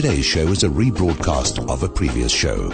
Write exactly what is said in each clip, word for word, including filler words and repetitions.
Today's show is a rebroadcast of a previous show.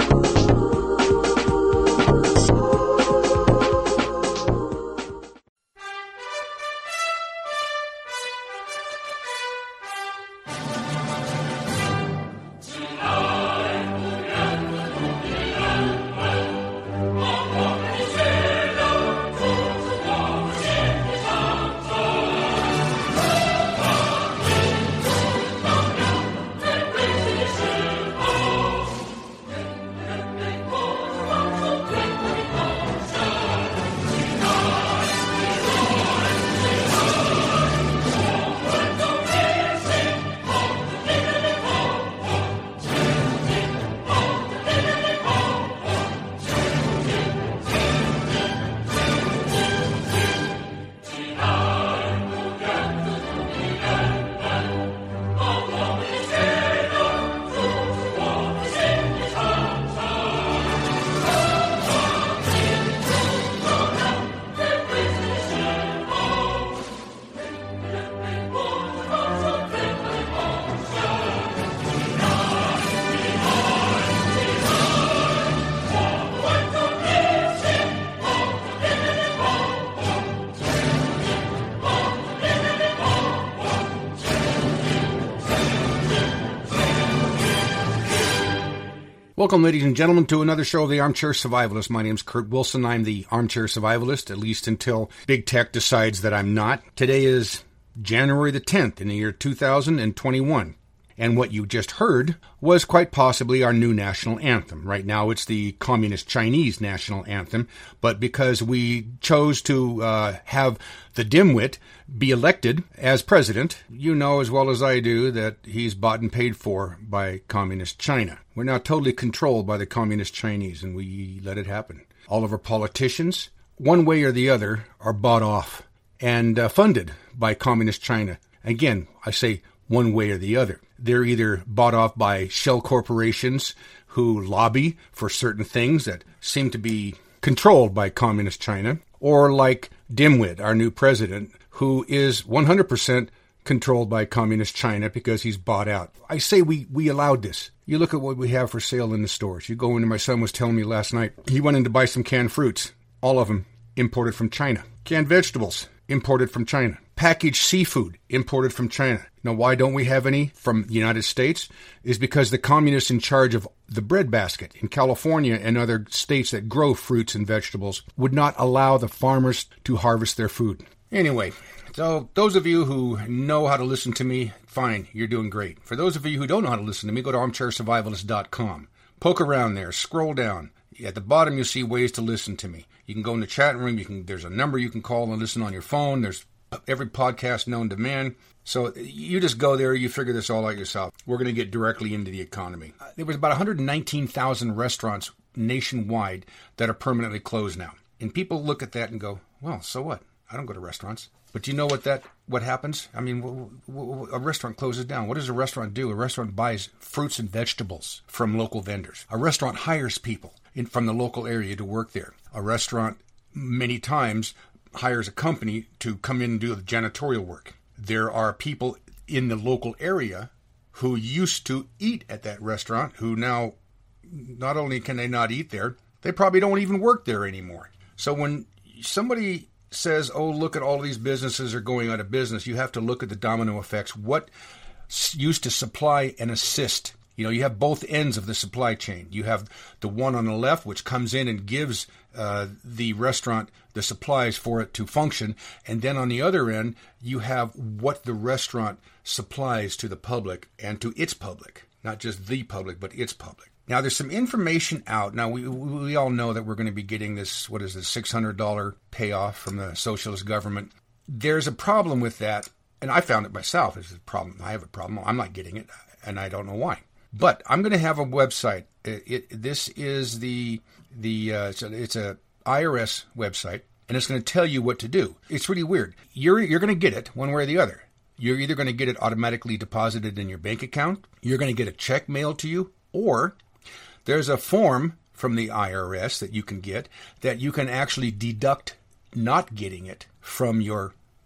Welcome, ladies and gentlemen, to another show of the Armchair Survivalist. My name's Kurt Wilson. I'm the Armchair Survivalist, at least until Big Tech decides that I'm not. Today is January the tenth in the year two thousand twenty-one. And what you just heard was quite possibly our new national anthem. Right now it's the Communist Chinese national anthem, but because we chose to uh, have the dimwit be elected as president, you know as well as I do that he's bought and paid for by Communist China. We're now totally controlled by the Communist Chinese, and we let it happen. All of our politicians, one way or the other, are bought off and uh, funded by Communist China. Again, I say one way or the other. They're either bought off by shell corporations who lobby for certain things that seem to be controlled by Communist China, or like Dimwit, our new president, who is one hundred percent controlled by Communist China because he's bought out. I say we, we allowed this. You look at what we have for sale in the stores. You go into, my son was telling me last night, he went in to buy some canned fruits. All of them imported from China. Canned vegetables, imported from China. Packaged seafood, imported from China. Now, why don't we have any from the United States? Is because the communists in charge of the breadbasket in California and other states that grow fruits and vegetables would not allow the farmers to harvest their food. Anyway, so those of you who know how to listen to me, fine, you're doing great. For those of you who don't know how to listen to me, go to armchair survivalist dot com. Poke around there, scroll down. At the bottom, you'll see ways to listen to me. You can go in the chat room. You can. There's a number you can call and listen on your phone. There's every podcast known to man. So you just go there, you figure this all out yourself. We're going to get directly into the economy. There was about one hundred nineteen thousand restaurants nationwide that are permanently closed now. And people look at that and go, well, so what? I don't go to restaurants. But do you know what that what happens? I mean, w- w- a restaurant closes down. What does a restaurant do? A restaurant buys fruits and vegetables from local vendors. A restaurant hires people in, from the local area to work there. A restaurant, many times, hires a company to come in and do the janitorial work. There are people in the local area who used to eat at that restaurant who now, not only can they not eat there, they probably don't even work there anymore. So when somebody says, oh, look at all these businesses are going out of business, you have to look at the domino effects. What used to supply and assist? You know, you have both ends of the supply chain. You have the one on the left, which comes in and gives uh, the restaurant the supplies for it to function. And then on the other end, you have what the restaurant supplies to the public and to its public. Not just the public, but its public. Now, there's some information out. Now, we we all know that we're going to be getting this, what is this, six hundred dollars payoff from the socialist government. There's a problem with that, and I found it myself. It's a problem. I have a problem. I'm not getting it, and I don't know why. But I'm going to have a website. It, it, this is the, the uh, it's, a, it's a I R S website, and it's going to tell you what to do. It's really weird. You're You're going to get it one way or the other. You're either going to get it automatically deposited in your bank account, you're going to get a check mailed to you, or there's a form from the I R S that you can get that you can actually deduct not getting it from your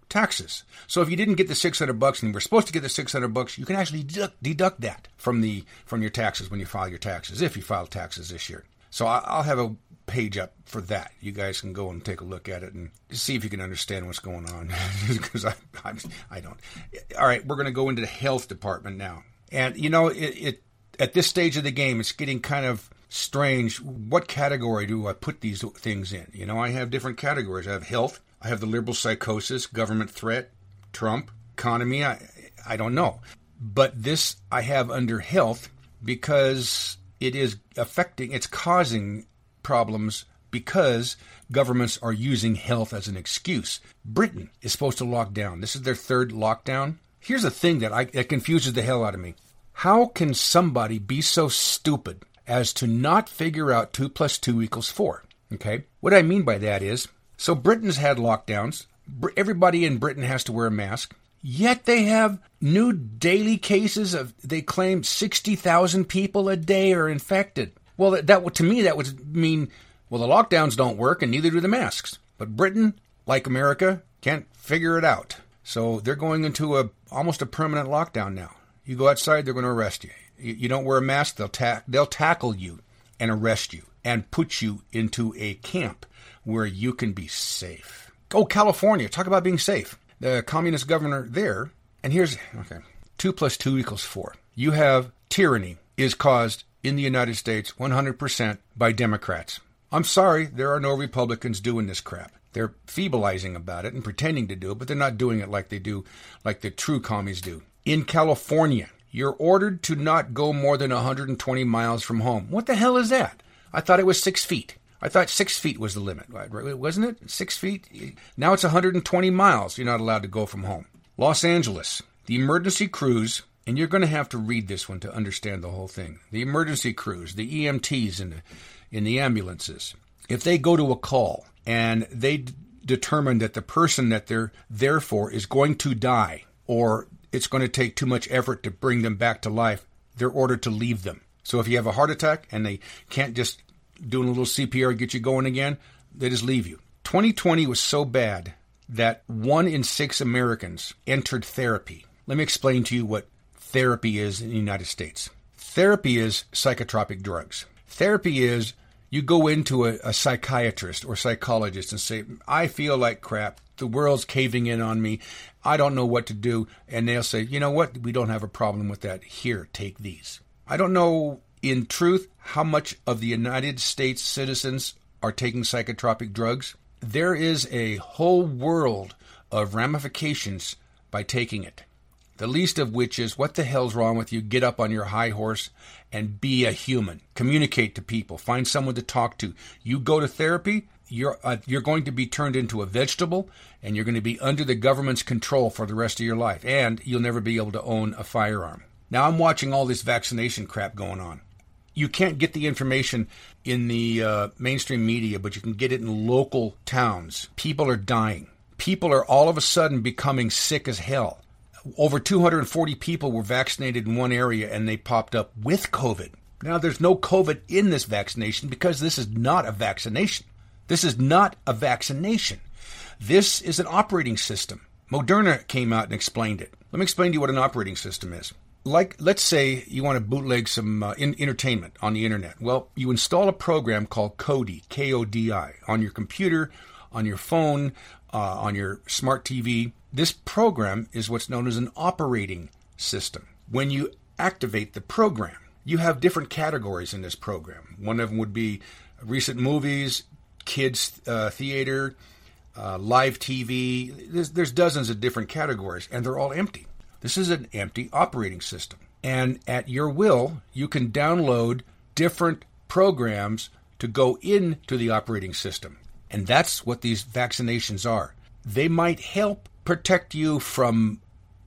taxes. So if you didn't get the six hundred bucks and you were supposed to get the six hundred bucks, you can actually deduct, deduct that from the from your taxes when you file your taxes, if you file taxes this year. So I'll have a page up for that. You guys can go and take a look at it and see if you can understand what's going on, because I, I'm, I don't. All right, we're going to go into the health department now. And, you know, it, it at this stage of the game, it's getting kind of strange. What category do I put these things in? You know, I have different categories. I have health. I have the liberal psychosis, government threat, Trump, economy. I, I don't know. But this I have under health because it is affecting, it's causing problems because governments are using health as an excuse. Britain is supposed to lock down. This is their third lockdown. Here's the thing that, I, that confuses the hell out of me. How can somebody be so stupid as to not figure out two plus two equals four? Okay? What I mean by that is, so Britain's had lockdowns. Everybody in Britain has to wear a mask. Yet they have new daily cases of, they claim sixty thousand people a day are infected. Well, that, that to me, that would mean, well, the lockdowns don't work and neither do the masks. But Britain, like America, can't figure it out. So they're going into a almost a permanent lockdown now. You go outside, they're going to arrest you. You, you don't wear a mask, they'll ta- they'll tackle you and arrest you and put you into a camp where you can be safe. Oh, California, talk about being safe. The communist governor there, and here's, okay, two plus two equals four. You have tyranny is caused in the United States one hundred percent by Democrats. I'm sorry, there are no Republicans doing this crap. They're feeblizing about it and pretending to do it, but they're not doing it like they do, like the true commies do. In California, you're ordered to not go more than one hundred twenty miles from home. What the hell is that? I thought it was six feet. I thought six feet was the limit, right? Wasn't it? Six feet? Now it's one hundred twenty miles. You're not allowed to go from home. Los Angeles, the emergency crews, and you're going to have to read this one to understand the whole thing. The emergency crews, the E M Ts in the, in the ambulances, if they go to a call and they d- determine that the person that they're there for is going to die, or it's going to take too much effort to bring them back to life, they're ordered to leave them. So if you have a heart attack and they can't just do a little C P R, get you going again, they just leave you. twenty twenty was so bad that one in six Americans entered therapy. Let me explain to you what therapy is in the United States. Therapy is psychotropic drugs. Therapy is you go into a, a psychiatrist or psychologist and say, I feel like crap. The world's caving in on me. I don't know what to do. And they'll say, you know what? We don't have a problem with that. Here, take these. I don't know in truth how much of the United States citizens are taking psychotropic drugs. There is a whole world of ramifications by taking it. The least of which is, what the hell's wrong with you? Get up on your high horse and be a human. Communicate to people. Find someone to talk to. You go to therapy, you're uh, you're going to be turned into a vegetable, and you're going to be under the government's control for the rest of your life, and you'll never be able to own a firearm. Now I'm watching all this vaccination crap going on. You can't get the information in the uh, mainstream media, but you can get it in local towns. People are dying. People are all of a sudden becoming sick as hell. Over two hundred forty people were vaccinated in one area, and they popped up with COVID. Now, there's no COVID in this vaccination because this is not a vaccination. This is not a vaccination. This is an operating system. Moderna came out and explained it. Let me explain to you what an operating system is. Like, let's say you want to bootleg some uh, in- entertainment on the internet. Well, you install a program called Kodi, K O D I, on your computer, on your phone, uh, on your smart T V. This program is what's known as an operating system. When you activate the program, you have different categories in this program. One of them would be recent movies, kids uh, theater, uh, live T V. There's, there's dozens of different categories, and they're all empty. This is an empty operating system. And at your will, you can download different programs to go into the operating system. And that's what these vaccinations are. They might help protect you from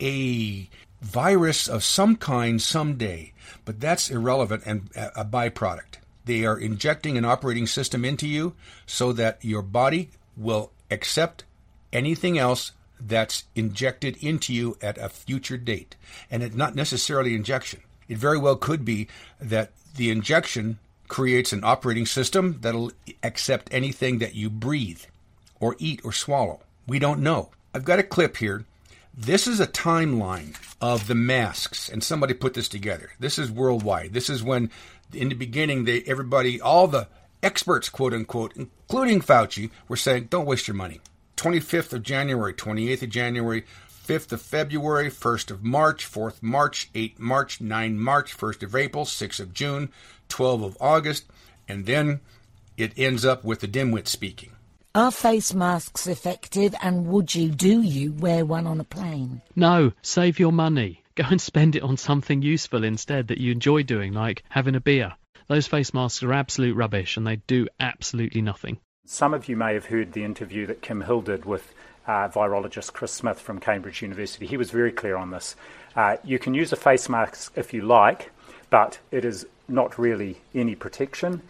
a virus of some kind someday, but that's irrelevant and a byproduct. They are injecting an operating system into you so that your body will accept anything else that's injected into you at a future date. And it's not necessarily injection. It very well could be that the injection creates an operating system that'll accept anything that you breathe or eat or swallow. We don't know. I've got a clip here. This is a timeline of the masks, and somebody put this together. This is worldwide. This is when, in the beginning, they everybody, all the experts, quote unquote, including Fauci, were saying, don't waste your money. twenty-fifth of January, twenty-eighth of January, fifth of February, first of March, fourth of March, eighth of March, ninth of March, first of April, sixth of June, twelfth of August, and then it ends up with the dimwit speaking. Are face masks effective, and would you, do you, wear one on a plane? No, save your money. Go and spend it on something useful instead that you enjoy doing, like having a beer. Those face masks are absolute rubbish and they do absolutely nothing. Some of you may have heard the interview that Kim Hill did with uh, virologist Chris Smith from Cambridge University. He was very clear on this. Uh, you can use a face mask if you like, but it is not really any protection.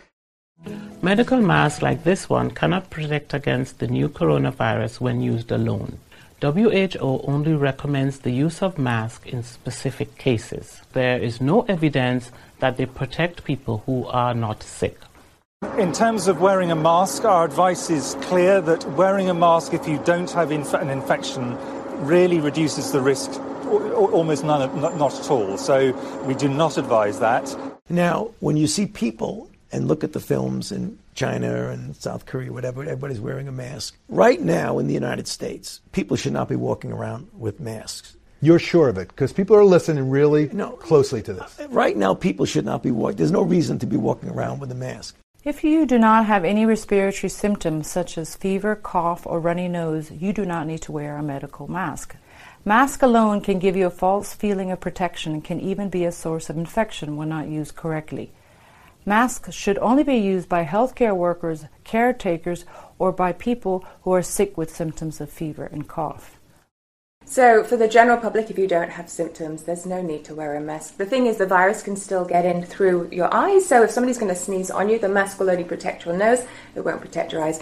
Medical masks like this one cannot protect against the new coronavirus when used alone. W H O only recommends the use of masks in specific cases. There is no evidence that they protect people who are not sick. In terms of wearing a mask, our advice is clear that wearing a mask if you don't have inf- an infection really reduces the risk, almost none, not, not at all. So we do not advise that. Now, when you see people and look at the films in China and South Korea, whatever, everybody's wearing a mask. Right now in the United States, people should not be walking around with masks. You're sure of it? Because people are listening really no, closely to this. Right now, people should not be walking. There's no reason to be walking around with a mask. If you do not have any respiratory symptoms such as fever, cough, or runny nose, you do not need to wear a medical mask. Mask alone can give you a false feeling of protection and can even be a source of infection when not used correctly. Masks should only be used by healthcare workers, caretakers, or by people who are sick with symptoms of fever and cough. So for the general public, if you don't have symptoms, there's no need to wear a mask. The thing is, the virus can still get in through your eyes, so if somebody's going to sneeze on you, the mask will only protect your nose, it won't protect your eyes.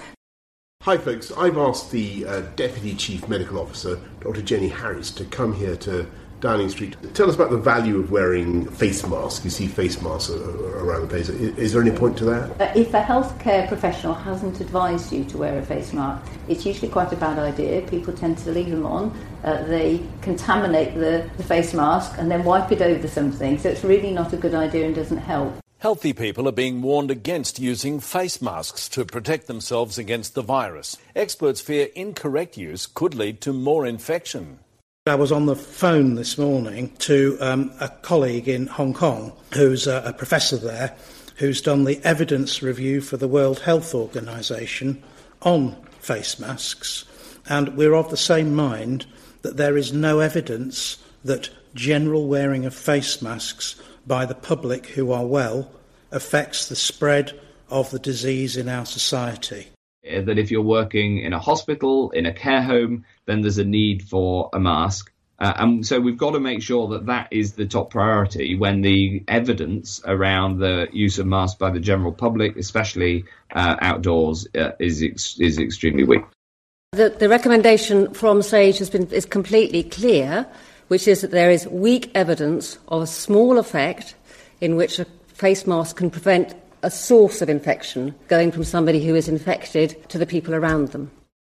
Hi folks, I've asked the uh, Deputy Chief Medical Officer, Doctor Jenny Harris, to come here to Downing Street. Tell us about the value of wearing face masks. You see face masks around the place. Is there any point to that? Uh, if a healthcare professional hasn't advised you to wear a face mask, it's usually quite a bad idea. People tend to leave them on. Uh, they contaminate the, the face mask and then wipe it over something. So it's really not a good idea and doesn't help. Healthy people are being warned against using face masks to protect themselves against the virus. Experts fear incorrect use could lead to more infection. I was on the phone this morning to um, a colleague in Hong Kong who's a, a professor there who's done the evidence review for the World Health Organization on face masks, and we're of the same mind that there is no evidence that general wearing of face masks by the public who are well affects the spread of the disease in our society. That if you're working in a hospital, in a care home, then there's a need for a mask. Uh, and so we've got to make sure that that is the top priority when the evidence around the use of masks by the general public, especially uh, outdoors, uh, is ex- is extremely weak. The, the recommendation from SAGE has been is completely clear, which is that there is weak evidence of a small effect in which a face mask can prevent a source of infection going from somebody who is infected to the people around them.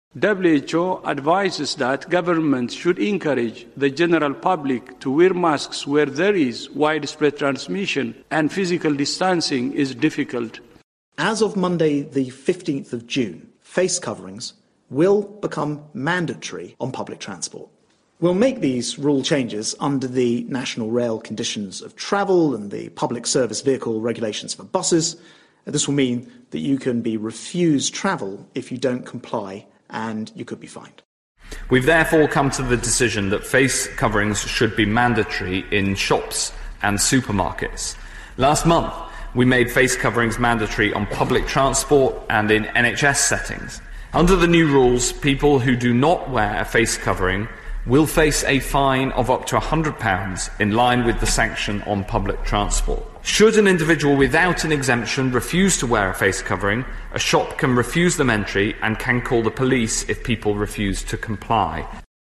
W H O advises that governments should encourage the general public to wear masks where there is widespread transmission and physical distancing is difficult. As of Monday, the fifteenth of June, face coverings will become mandatory on public transport. We'll make these rule changes under the National Rail Conditions of Travel and the Public Service Vehicle Regulations for buses. This will mean that you can be refused travel if you don't comply, and you could be fined. We've therefore come to the decision that face coverings should be mandatory in shops and supermarkets. Last month, we made face coverings mandatory on public transport and in N H S settings. Under the new rules, people who do not wear a face covering will face a fine of up to one hundred pounds in line with the sanction on public transport. Should an individual without an exemption refuse to wear a face covering, a shop can refuse them entry and can call the police if people refuse to comply.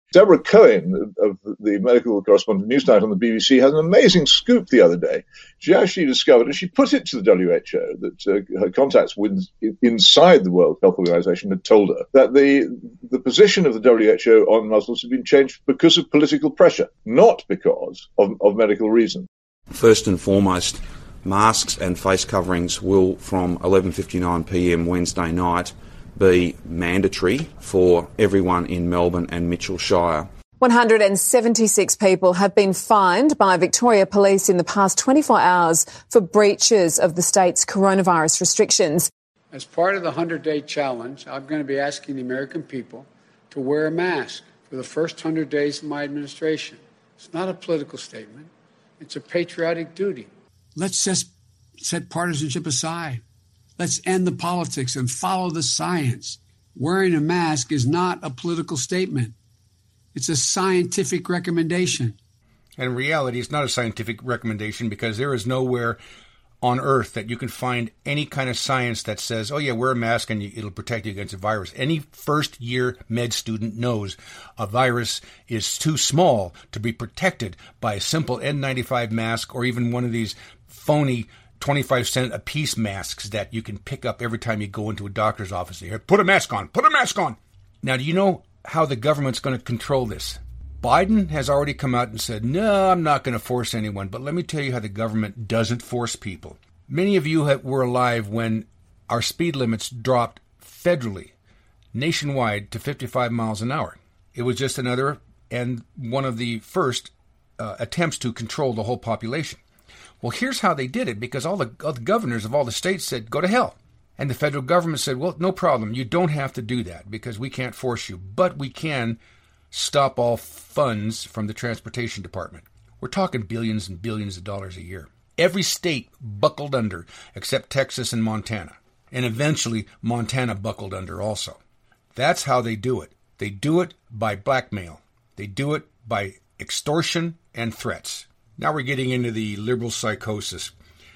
Deborah Cohen of the medical correspondent Newsnight on the B B C has an amazing scoop the other day. She actually discovered, and she put it to the W H O, that uh, her contacts with, inside the World Health Organization had told her that the the position of the W H O on muzzles had been changed because of political pressure, not because of, of medical reason. First and foremost, masks and face coverings will, from eleven fifty-nine p m Wednesday night, be mandatory for everyone in Melbourne and Mitchell Shire. one hundred seventy-six people have been fined by Victoria Police in the past twenty-four hours for breaches of the state's coronavirus restrictions. As part of the hundred-day challenge, I'm going to be asking the American people to wear a mask for the first hundred days of my administration. It's not a political statement. It's a patriotic duty. Let's just set partisanship aside. Let's end the politics and follow the science. Wearing a mask is not a political statement. It's a scientific recommendation. And in reality, it's not a scientific recommendation because there is nowhere on Earth that you can find any kind of science that says, oh yeah, wear a mask and it'll protect you against a virus. Any first-year med student knows a virus is too small to be protected by a simple N ninety-five mask or even one of these phony twenty-five cent a piece masks that you can pick up every time you go into a doctor's office. Here, put a mask on, put a mask on. Now, do you know how the government's going to control this? Biden has already come out and said, no, I'm not going to force anyone. But let me tell you how the government doesn't force people. Many of you were alive when our speed limits dropped federally, nationwide, to fifty-five miles an hour. It was just another and one of the first uh, attempts to control the whole population. Well, here's how they did it, because all the, all the governors of all the states said, go to hell. And the federal government said, well, no problem. You don't have to do that because we can't force you. But we can stop all funds from the transportation department. We're talking billions and billions of dollars a year. Every state buckled under except Texas and Montana. And eventually Montana buckled under also. That's how they do it. They do it by blackmail. They do it by extortion and threats. Now we're getting into the liberal psychosis.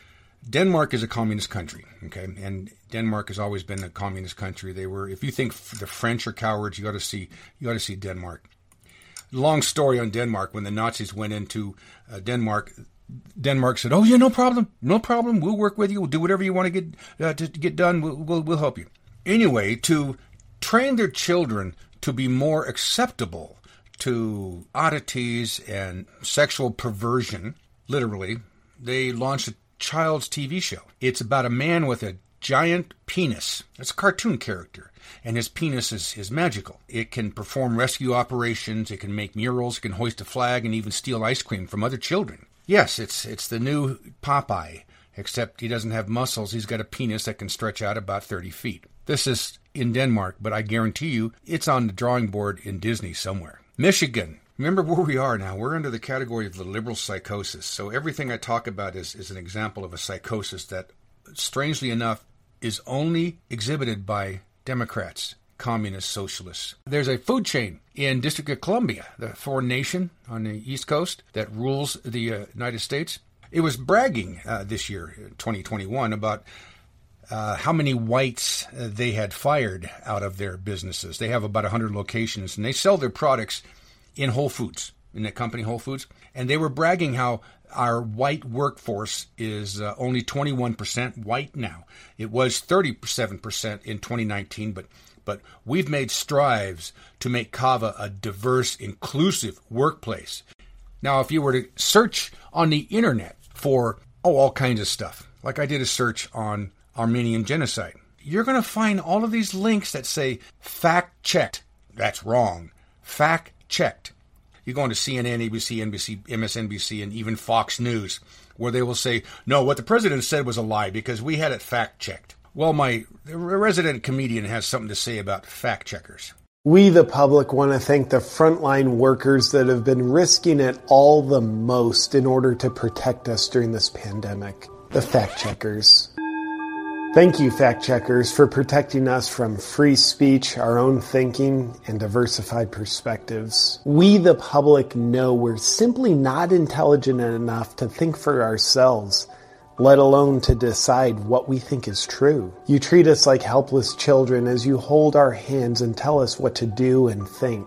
Denmark is a communist country, okay? And Denmark has always been a communist country. They were, if you think the French are cowards, you got to see, you got to see Denmark. Long story on Denmark. When the Nazis went into uh, Denmark, Denmark said, "Oh yeah, no problem, no problem. We'll work with you. We'll do whatever you want to get uh, to, to get done. We'll, we'll we'll help you." Anyway, to train their children to be more acceptable to oddities and sexual perversion, literally, they launched a child's T V show. It's about a man with a giant penis. It's a cartoon character, and his penis is, is magical. It can perform rescue operations, it can make murals, it can hoist a flag, and even steal ice cream from other children. Yes, it's it's the new Popeye, except he doesn't have muscles. He's got a penis that can stretch out about thirty feet. This is in Denmark, but I guarantee you it's on the drawing board in Disney somewhere. Michigan. Remember where we are now. We're under the category of the liberal psychosis. So everything I talk about is, is an example of a psychosis that, strangely enough, is only exhibited by Democrats, communists, socialists. There's a food chain in District of Columbia, the foreign nation on the East Coast that rules the uh, United States. It was bragging uh, this year, twenty twenty-one, about uh, how many whites uh, they had fired out of their businesses. They have about one hundred locations, and they sell their products in Whole Foods, in the company Whole Foods. And they were bragging how our white workforce is uh, only twenty-one percent white now. It was thirty-seven percent in twenty nineteen, but but we've made strides to make Cava a diverse, inclusive workplace. Now, if you were to search on the internet for oh, all kinds of stuff, like I did a search on Armenian genocide, you're going to find all of these links that say fact-checked. That's wrong. Fact-checked. You go into C N N, A B C, N B C, M S N B C, and even Fox News, where they will say, no, what the president said was a lie because we had it fact-checked. Well, my resident comedian has something to say about fact-checkers. We, the public, want to thank the frontline workers that have been risking it all the most in order to protect us during this pandemic. The fact-checkers. Thank you, fact-checkers, for protecting us from free speech, our own thinking, and diversified perspectives. We, the public, know we're simply not intelligent enough to think for ourselves, let alone to decide what we think is true. You treat us like helpless children as you hold our hands and tell us what to do and think.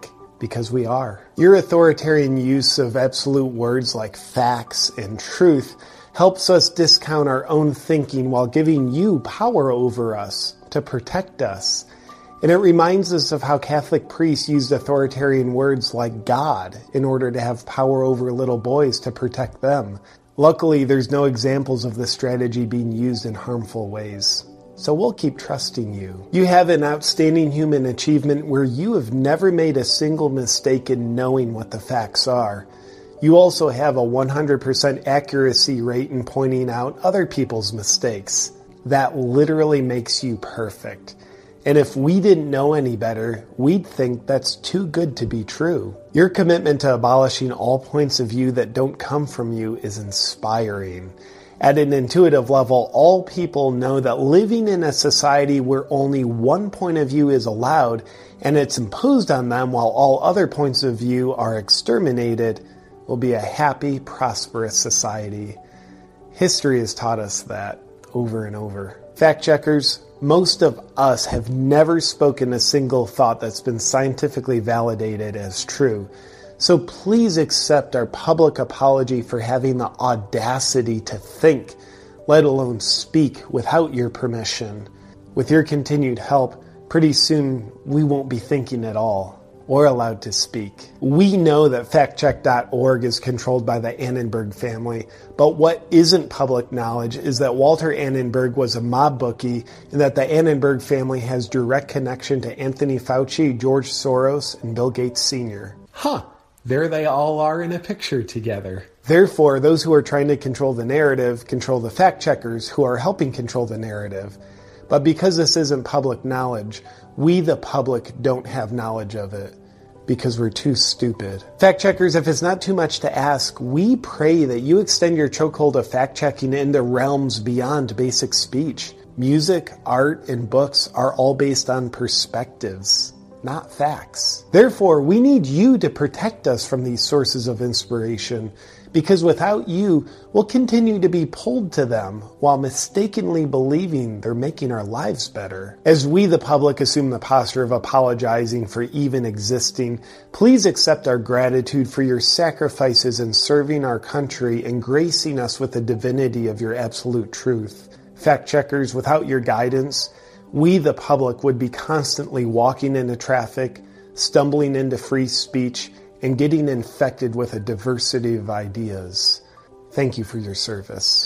because we are. Your authoritarian use of absolute words like facts and truth helps us discount our own thinking while giving you power over us to protect us. And it reminds us of how Catholic priests used authoritarian words like God in order to have power over little boys to protect them. Luckily, there's no examples of this strategy being used in harmful ways. So we'll keep trusting you. You have an outstanding human achievement where you have never made a single mistake in knowing what the facts are. You also have a one hundred percent accuracy rate in pointing out other people's mistakes. That literally makes you perfect. And if we didn't know any better, we'd think that's too good to be true. Your commitment to abolishing all points of view that don't come from you is inspiring. At an intuitive level, all people know that living in a society where only one point of view is allowed and it's imposed on them while all other points of view are exterminated will be a happy, prosperous society. History has taught us that over and over. Fact checkers, most of us have never spoken a single thought that's been scientifically validated as true. So please accept our public apology for having the audacity to think, let alone speak, without your permission. With your continued help, pretty soon we won't be thinking at all or allowed to speak. We know that fact check dot org is controlled by the Annenberg family, but what isn't public knowledge is that Walter Annenberg was a mob bookie and that the Annenberg family has direct connection to Anthony Fauci, George Soros, and Bill Gates Senior Huh, there they all are in a picture together. Therefore, those who are trying to control the narrative control the fact checkers who are helping control the narrative. But because this isn't public knowledge, we, the public, don't have knowledge of it because we're too stupid. Fact checkers, if it's not too much to ask, we pray that you extend your chokehold of fact checking into realms beyond basic speech. Music, art, and books are all based on perspectives, not facts. Therefore, we need you to protect us from these sources of inspiration, because without you, we'll continue to be pulled to them while mistakenly believing they're making our lives better. As we, the public, assume the posture of apologizing for even existing, please accept our gratitude for your sacrifices in serving our country and gracing us with the divinity of your absolute truth. Fact checkers, without your guidance, we, the public, would be constantly walking into traffic, stumbling into free speech, and getting infected with a diversity of ideas. Thank you for your service.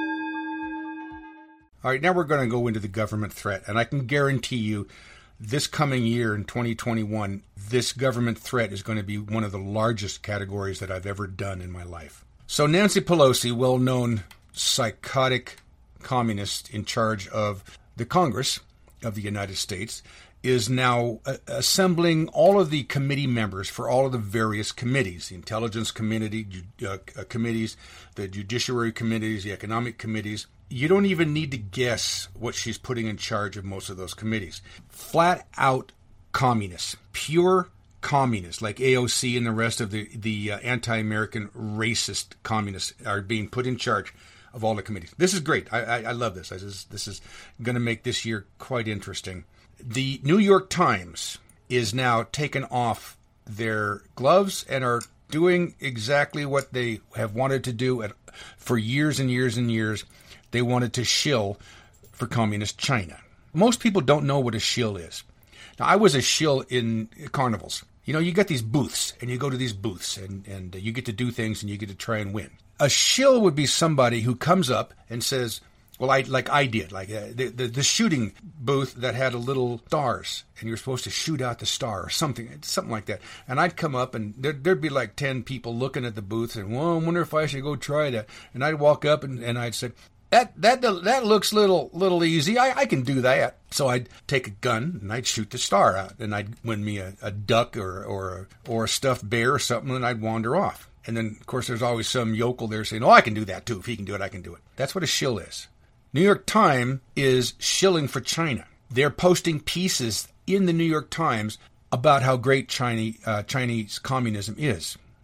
All right, now we're going to go into the government threat, and I can guarantee you this coming year in twenty twenty-one, this government threat is going to be one of the largest categories that I've ever done in my life. So Nancy Pelosi, well-known psychotic communist in charge of the Congress of the United States, is now uh, assembling all of the committee members for all of the various committees, the intelligence committee, uh, uh, committees, the judiciary committees, the economic committees. You don't even need to guess what she's putting in charge of most of those committees. Flat out communists, pure communists, like A O C and the rest of the, the uh, anti-American racist communists are being put in charge of all the committees. This is great. I, I, I love this. I just, this is going to make this year quite interesting. The New York Times is now taken off their gloves and are doing exactly what they have wanted to do at, for years and years and years. They wanted to shill for communist China. Most people don't know what a shill is. Now, I was a shill in carnivals. You know, you get these booths, and you go to these booths, and, and you get to do things, and you get to try and win. A shill would be somebody who comes up and says, well, I like I did, like uh, the, the the shooting booth that had a little stars, and you're supposed to shoot out the star or something, something like that. And I'd come up, and there'd, there'd be like ten people looking at the booth, and well, I wonder if I should go try that. And I'd walk up, and, and I'd say, that that that looks little little easy. I, I can do that. So I'd take a gun and I'd shoot the star out, and I'd win me a, a duck or or a, or a stuffed bear or something, and I'd wander off. And then, of course, there's always some yokel there saying, oh, I can do that too. If he can do it, I can do it. That's what a shill is. New York Times is shilling for China. They're posting pieces in the New York Times about how great China, uh, Chinese communism is.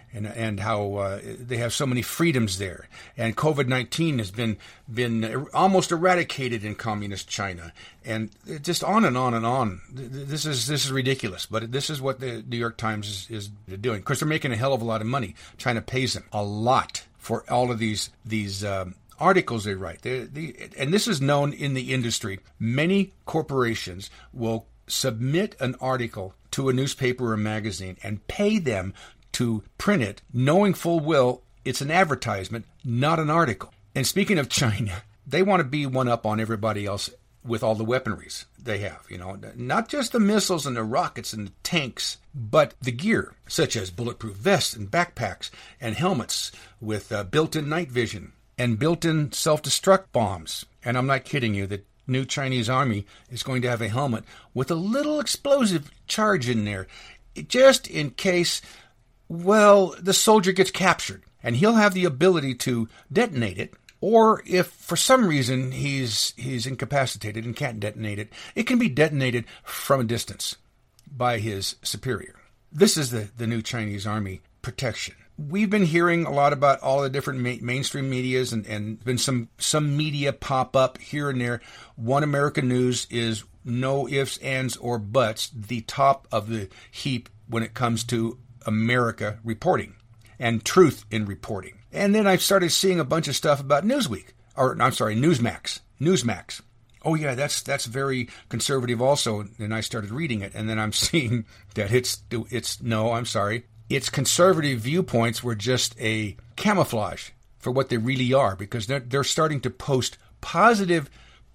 and and how uh, they have so many freedoms there. And COVID nineteen has been been almost eradicated in communist China, and just on and on and on. This is this is ridiculous, but this is what the New York Times is, is doing. Of course, they're making a hell of a lot of money. China pays them a lot for all of these these um, articles they write. They, they, and this is known in the industry. Many corporations will submit an article to a newspaper or magazine and pay them to print it, knowing full well it's an advertisement, not an article. And speaking of China, they want to be one up on everybody else with all the weaponries they have, you know, not just the missiles and the rockets and the tanks, but the gear, such as bulletproof vests and backpacks and helmets with uh, built-in night vision and built-in self-destruct bombs. And I'm not kidding you, the new Chinese army is going to have a helmet with a little explosive charge in there, just in case, well, the soldier gets captured. And he'll have the ability to detonate it, or if for some reason he's he's incapacitated and can't detonate it, it can be detonated from a distance by his superior. This is the, the new Chinese army protection. We've been hearing a lot about all the different ma- mainstream medias, and, and been some, some media pop up here and there. One American News is no ifs, ands, or buts, the top of the heap when it comes to America reporting and truth in reporting. And then I started seeing a bunch of stuff about Newsweek, or I'm sorry, Newsmax. Newsmax. Oh yeah, that's that's very conservative also. And I started reading it, and then I'm seeing that it's it's no, I'm sorry, its conservative viewpoints were just a camouflage for what they really are, because they're they're starting to post positive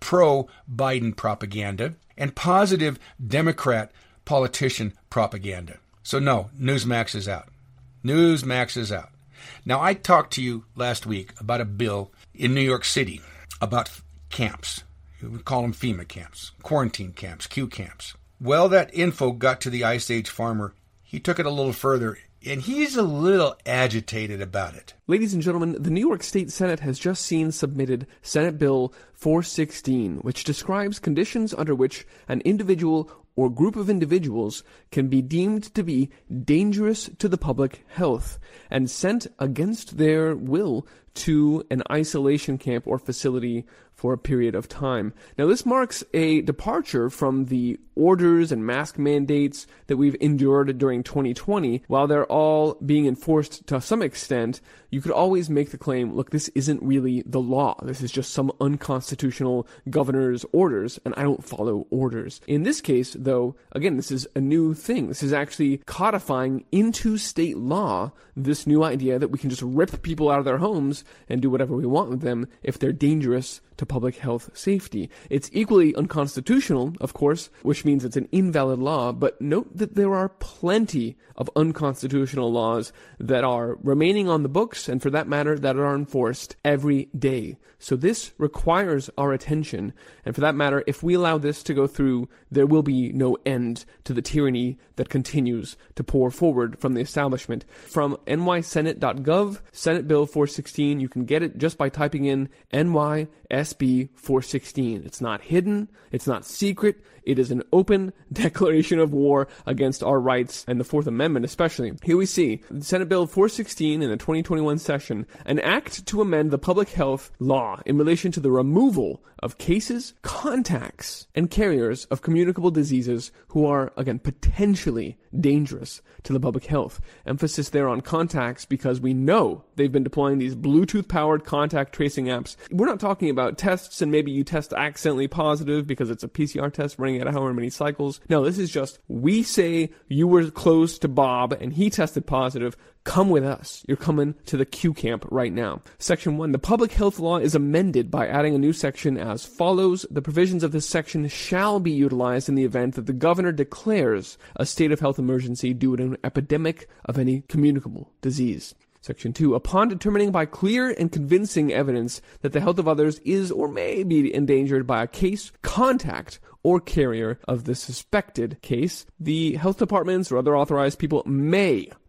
pro-Biden propaganda and positive Democrat politician propaganda. So no, Newsmax is out. Newsmax is out. Now, I talked to you last week about a bill in New York City about camps. We would call them FEMA camps, quarantine camps, Q camps. Well, that info got to the Ice Age farmer. He took it a little further, and he's a little agitated about it. Ladies and gentlemen, the New York State Senate has just seen submitted Senate Bill four sixteen, which describes conditions under which an individual or group of individuals can be deemed to be dangerous to the public health and sent against their will to an isolation camp or facility for a period of time. Now, this marks a departure from the orders and mask mandates that we've endured during twenty twenty. While they're all being enforced to some extent, you could always make the claim, look, this isn't really the law. This is just some unconstitutional governor's orders, and I don't follow orders. In this case, though, again, this is a new thing. This is actually codifying into state law this new idea that we can just rip people out of their homes and do whatever we want with them if they're dangerous to public health safety. It's equally unconstitutional, of course, which means it's an invalid law, but note that there are plenty of unconstitutional laws that are remaining on the books, and for that matter, that are enforced every day. So this requires our attention, and for that matter, if we allow this to go through, there will be no end to the tyranny that continues to pour forward from the establishment. From N Y Senate dot gov, Senate Bill four sixteen, you can get it just by typing in N Y S B four sixteen. It's not hidden, it's not secret, it is an open declaration of war against our rights and the Fourth Amendment especially. Here we see Senate Bill four sixteen in the twenty twenty-one session, an act to amend the public health law in relation to the removal of cases, contacts, and carriers of communicable diseases who are, again, potentially dangerous to the public health. Emphasis there on contacts because we know they've been deploying these Bluetooth-powered contact tracing apps. We're not talking about tests and maybe you test accidentally positive because it's a P C R test running at however many cycles. No, this is just, we say you were close to Bob and he tested positive. Come with us. You're coming to the Q camp right now. Section one, the public health law is amended by adding a new section as follows. The provisions of this section shall be utilized in the event that the governor declares a state of health emergency due to an epidemic of any communicable disease. Section two, upon determining by clear and convincing evidence that the health of others is or may be endangered by a case, contact, or carrier of the suspected case, the health departments or other authorized people may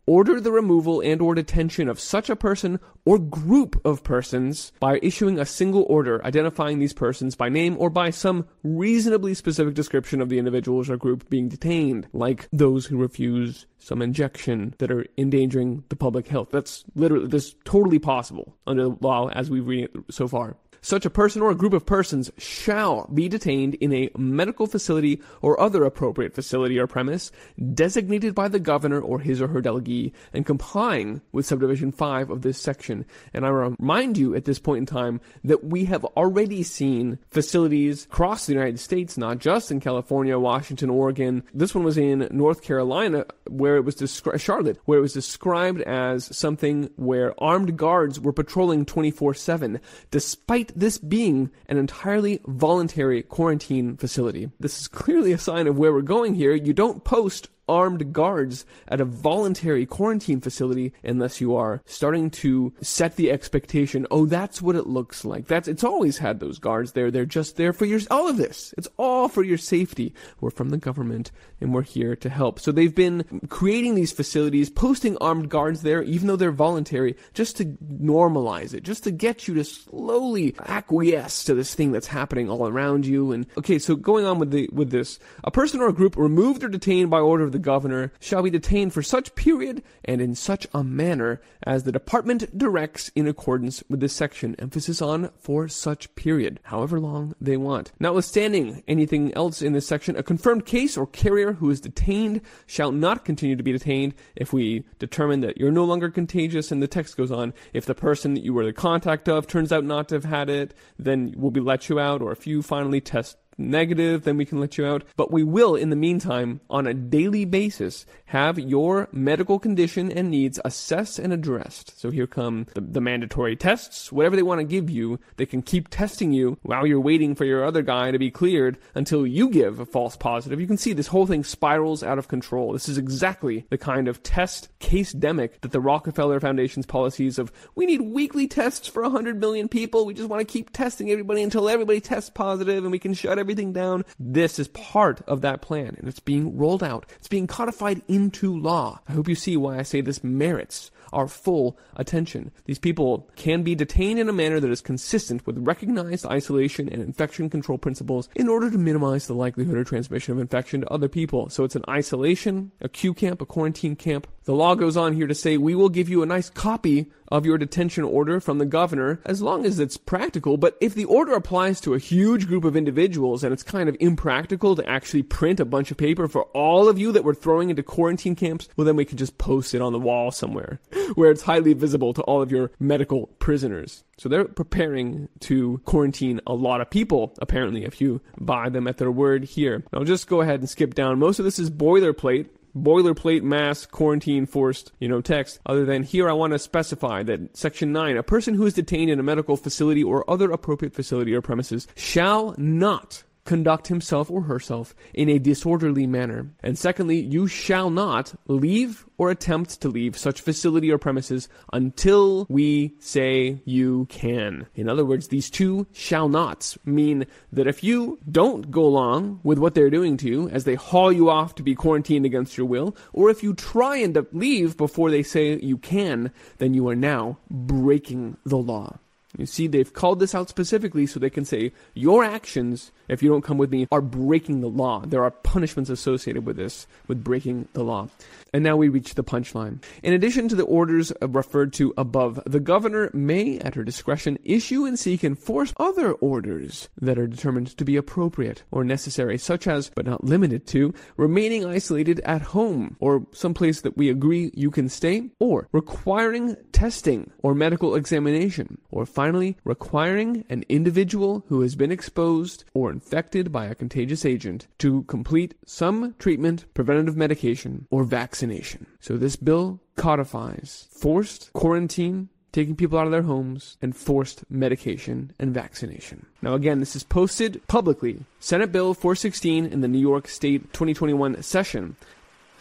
order the removal and or detention of such a person or group of persons by issuing a single order identifying these persons by name or by some reasonably specific description of the individuals or group being detained, like those who refuse some injection that are endangering the public health. That's literally, that's totally possible under the law as we've read it so far. Such a person or a group of persons shall be detained in a medical facility or other appropriate facility or premise designated by the governor or his or her delegee and complying with subdivision five of this section. And I remind you at this point in time that we have already seen facilities across the United States, not just in California, Washington, Oregon. This one was in North Carolina, where it was described, Charlotte, where it was described as something where armed guards were patrolling twenty-four seven, despite this being an entirely voluntary quarantine facility. This is clearly a sign of where we're going here. You don't post armed guards at a voluntary quarantine facility unless you are starting to set the expectation, oh, that's what it looks like. That's it's always had those guards there. They're just there for your, all of this. It's all for your safety. We're from the government and we're here to help. So they've been creating these facilities, posting armed guards there, even though they're voluntary, just to normalize it, just to get you to slowly acquiesce to this thing that's happening all around you. And okay, so going on with the with this, a person or a group removed or detained by order of the governor shall be detained for such period and in such a manner as the department directs in accordance with this section. Emphasis on for such period, however long they want. Notwithstanding anything else in this section, a confirmed case or carrier who is detained shall not continue to be detained if we determine that you're no longer contagious. And the text goes on, if the person that you were the contact of turns out not to have had it, then we'll be let you out, or if you finally test negative, then we can let you out. But we will, in the meantime, on a daily basis, have your medical condition and needs assessed and addressed. So here come the, the mandatory tests. Whatever they want to give you, they can keep testing you while you're waiting for your other guy to be cleared until you give a false positive. You can see this whole thing spirals out of control. This is exactly the kind of test case-demic that the Rockefeller Foundation's policies of, we need weekly tests for one hundred million people. We just want to keep testing everybody until everybody tests positive and we can shut everything down. This is part of that plan, and it's being rolled out. It's being codified into law. I hope you see why I say this merits our full attention. These people can be detained in a manner that is consistent with recognized isolation and infection control principles in order to minimize the likelihood of transmission of infection to other people. So it's an isolation, a Q camp, a quarantine camp. The law goes on here to say, we will give you a nice copy of your detention order from the governor as long as it's practical. But if the order applies to a huge group of individuals and it's kind of impractical to actually print a bunch of paper for all of you that we're throwing into quarantine camps, well, then we can just post it on the wall somewhere where it's highly visible to all of your medical prisoners. So they're preparing to quarantine a lot of people, apparently, if you buy them at their word here. I'll just go ahead and skip down. Most of this is boilerplate. Boilerplate, mass, quarantine, forced, you know, text. Other than here, I want to specify that Section nine, a person who is detained in a medical facility or other appropriate facility or premises shall not conduct himself or herself in a disorderly manner. And secondly, you shall not leave or attempt to leave such facility or premises until we say you can. In other words, these two shall nots mean that if you don't go along with what they're doing to you as they haul you off to be quarantined against your will, or if you try and leave before they say you can, then you are now breaking the law. You see, they've called this out specifically so they can say, your actions, if you don't come with me, are breaking the law. There are punishments associated with this, with breaking the law. And now we reach the punchline. In addition to the orders referred to above, the governor may, at her discretion, issue and seek enforce other orders that are determined to be appropriate or necessary, such as, but not limited to, remaining isolated at home or someplace that we agree you can stay, or requiring testing or medical examination, or finally, requiring an individual who has been exposed or infected by a contagious agent to complete some treatment, preventative medication, or vaccination. So this bill codifies forced quarantine, taking people out of their homes, and forced medication and vaccination. Now again, this is posted publicly. Senate Bill four sixteen in the New York State twenty twenty-one session.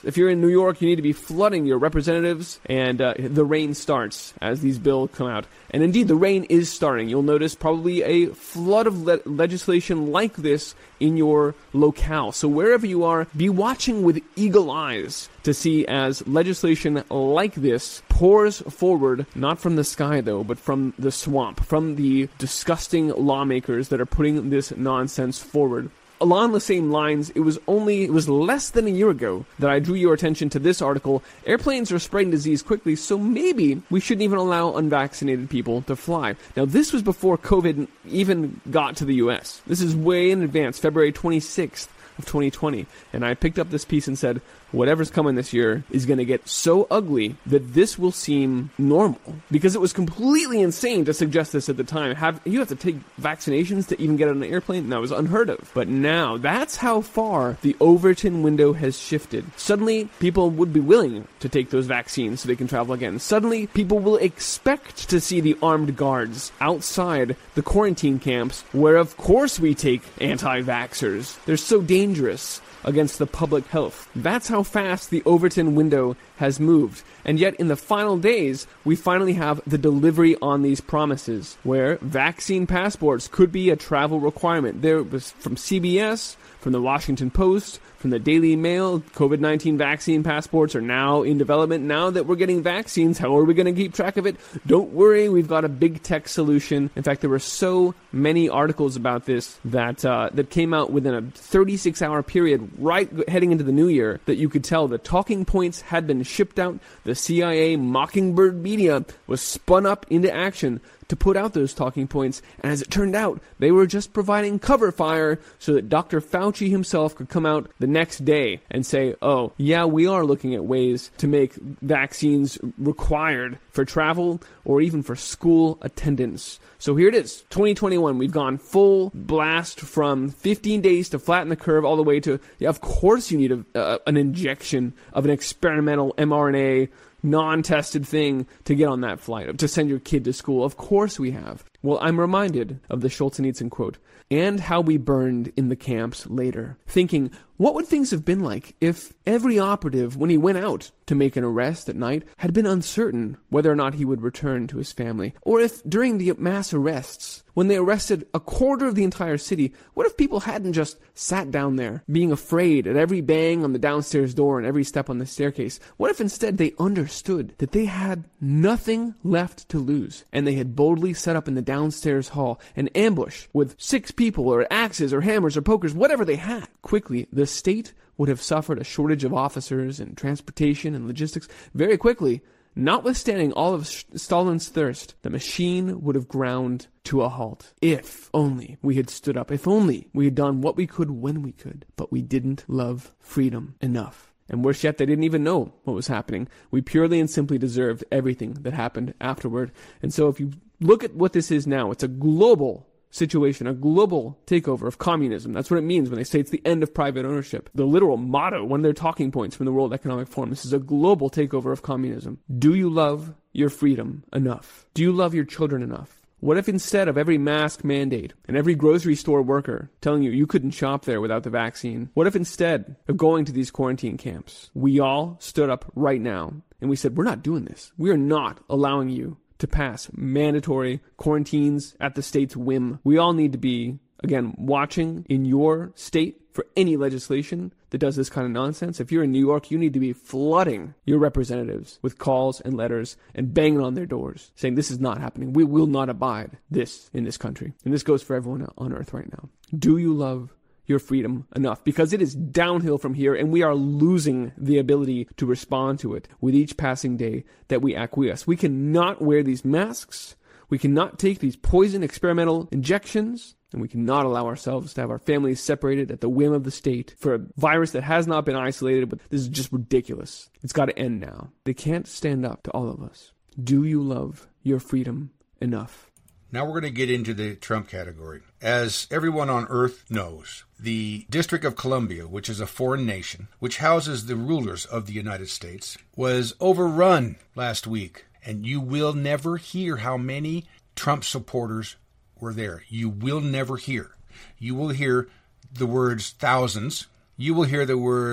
If you're in New York, you need to be flooding your representatives, and uh, the rain starts as these bills come out. And indeed, the rain is starting. You'll notice probably a flood of le- legislation like this in your locale. So wherever you are, be watching with eagle eyes to see as legislation like this pours forward, not from the sky though, but from the swamp, from the disgusting lawmakers that are putting this nonsense forward. Along the same lines, it was only, it was less than a year ago that I drew your attention to this article. Airplanes are spreading disease quickly, so maybe we shouldn't even allow unvaccinated people to fly. Now, this was before COVID even got to the U S. This is way in advance, February twenty-sixth of twenty twenty. And I picked up this piece and said, whatever's coming this year is going to get so ugly that this will seem normal. Because it was completely insane to suggest this at the time. Have you have to take vaccinations to even get on an airplane? That was unheard of. But now, that's how far the Overton window has shifted. Suddenly, people would be willing to take those vaccines so they can travel again. Suddenly, people will expect to see the armed guards outside the quarantine camps, where of course we take anti-vaxxers. They're so dangerous against the public health. That's how fast the Overton window has moved. And yet in the final days, we finally have the delivery on these promises, where vaccine passports could be a travel requirement. There was from C B S, from the Washington Post, from the Daily Mail, COVID nineteen vaccine passports are now in development. Now that we're getting vaccines, how are we going to keep track of it? Don't worry, we've got a big tech solution. In fact, there were so many articles about this that uh, that came out within a thirty-six hour period right heading into the new year that you could tell the talking points had been shipped out. The C I A Mockingbird media was spun up into action to put out those talking points, and as it turned out, they were just providing cover fire so that Doctor Fauci himself could come out the next day and say, oh, yeah, we are looking at ways to make vaccines required for travel or even for school attendance. So here it is, twenty twenty-one. We've gone full blast from fifteen days to flatten the curve all the way to, yeah, of course you need a, uh, an injection of an experimental mRNA non-tested thing to get on that flight, to send your kid to school. Of course we have. Well, I'm reminded of the Solzhenitsyn quote, and how we burned in the camps later, thinking, what would things have been like if every operative, when he went out to make an arrest at night, had been uncertain whether or not he would return to his family? Or if during the mass arrests, when they arrested a quarter of the entire city, what if people hadn't just sat down there, being afraid at every bang on the downstairs door and every step on the staircase? What if instead they understood that they had nothing left to lose, and they had boldly set up in the downstairs hall an ambush with six people or axes or hammers or pokers, whatever they had? Quickly, the state would have suffered a shortage of officers and transportation and logistics very quickly. Notwithstanding all of Stalin's thirst, the machine would have ground to a halt. If only we had stood up. If only we had done what we could when we could. But we didn't love freedom enough. And worse yet, they didn't even know what was happening. We purely and simply deserved everything that happened afterward. And so if you look at what this is now, it's a global situation, a global takeover of communism. That's what it means when they say it's the end of private ownership. The literal motto, one of their talking points from the World Economic Forum, this is a global takeover of communism. Do you love your freedom enough? Do you love your children enough? What if instead of every mask mandate and every grocery store worker telling you you couldn't shop there without the vaccine, what if instead of going to these quarantine camps, we all stood up right now and we said, we're not doing this. We are not allowing you to pass mandatory quarantines at the state's whim. We all need to be, again, watching in your state for any legislation that does this kind of nonsense. If you're in New York, you need to be flooding your representatives with calls and letters and banging on their doors, saying this is not happening. We will not abide this in this country. And this goes for everyone on earth right now. Do you love your freedom enough? Because it is downhill from here, and we are losing the ability to respond to it with each passing day that we acquiesce. We cannot wear these masks. We cannot take these poison experimental injections, and we cannot allow ourselves to have our families separated at the whim of the state for a virus that has not been isolated. But this is just ridiculous. It's got to end now. They can't stand up to all of us. Do you love your freedom enough? Now we're going to get into the Trump category. As everyone on Earth knows, the District of Columbia, which is a foreign nation, which houses the rulers of the United States, was overrun last week. And you will never hear how many Trump supporters were there. You will never hear. You will hear the words thousands. You will hear the word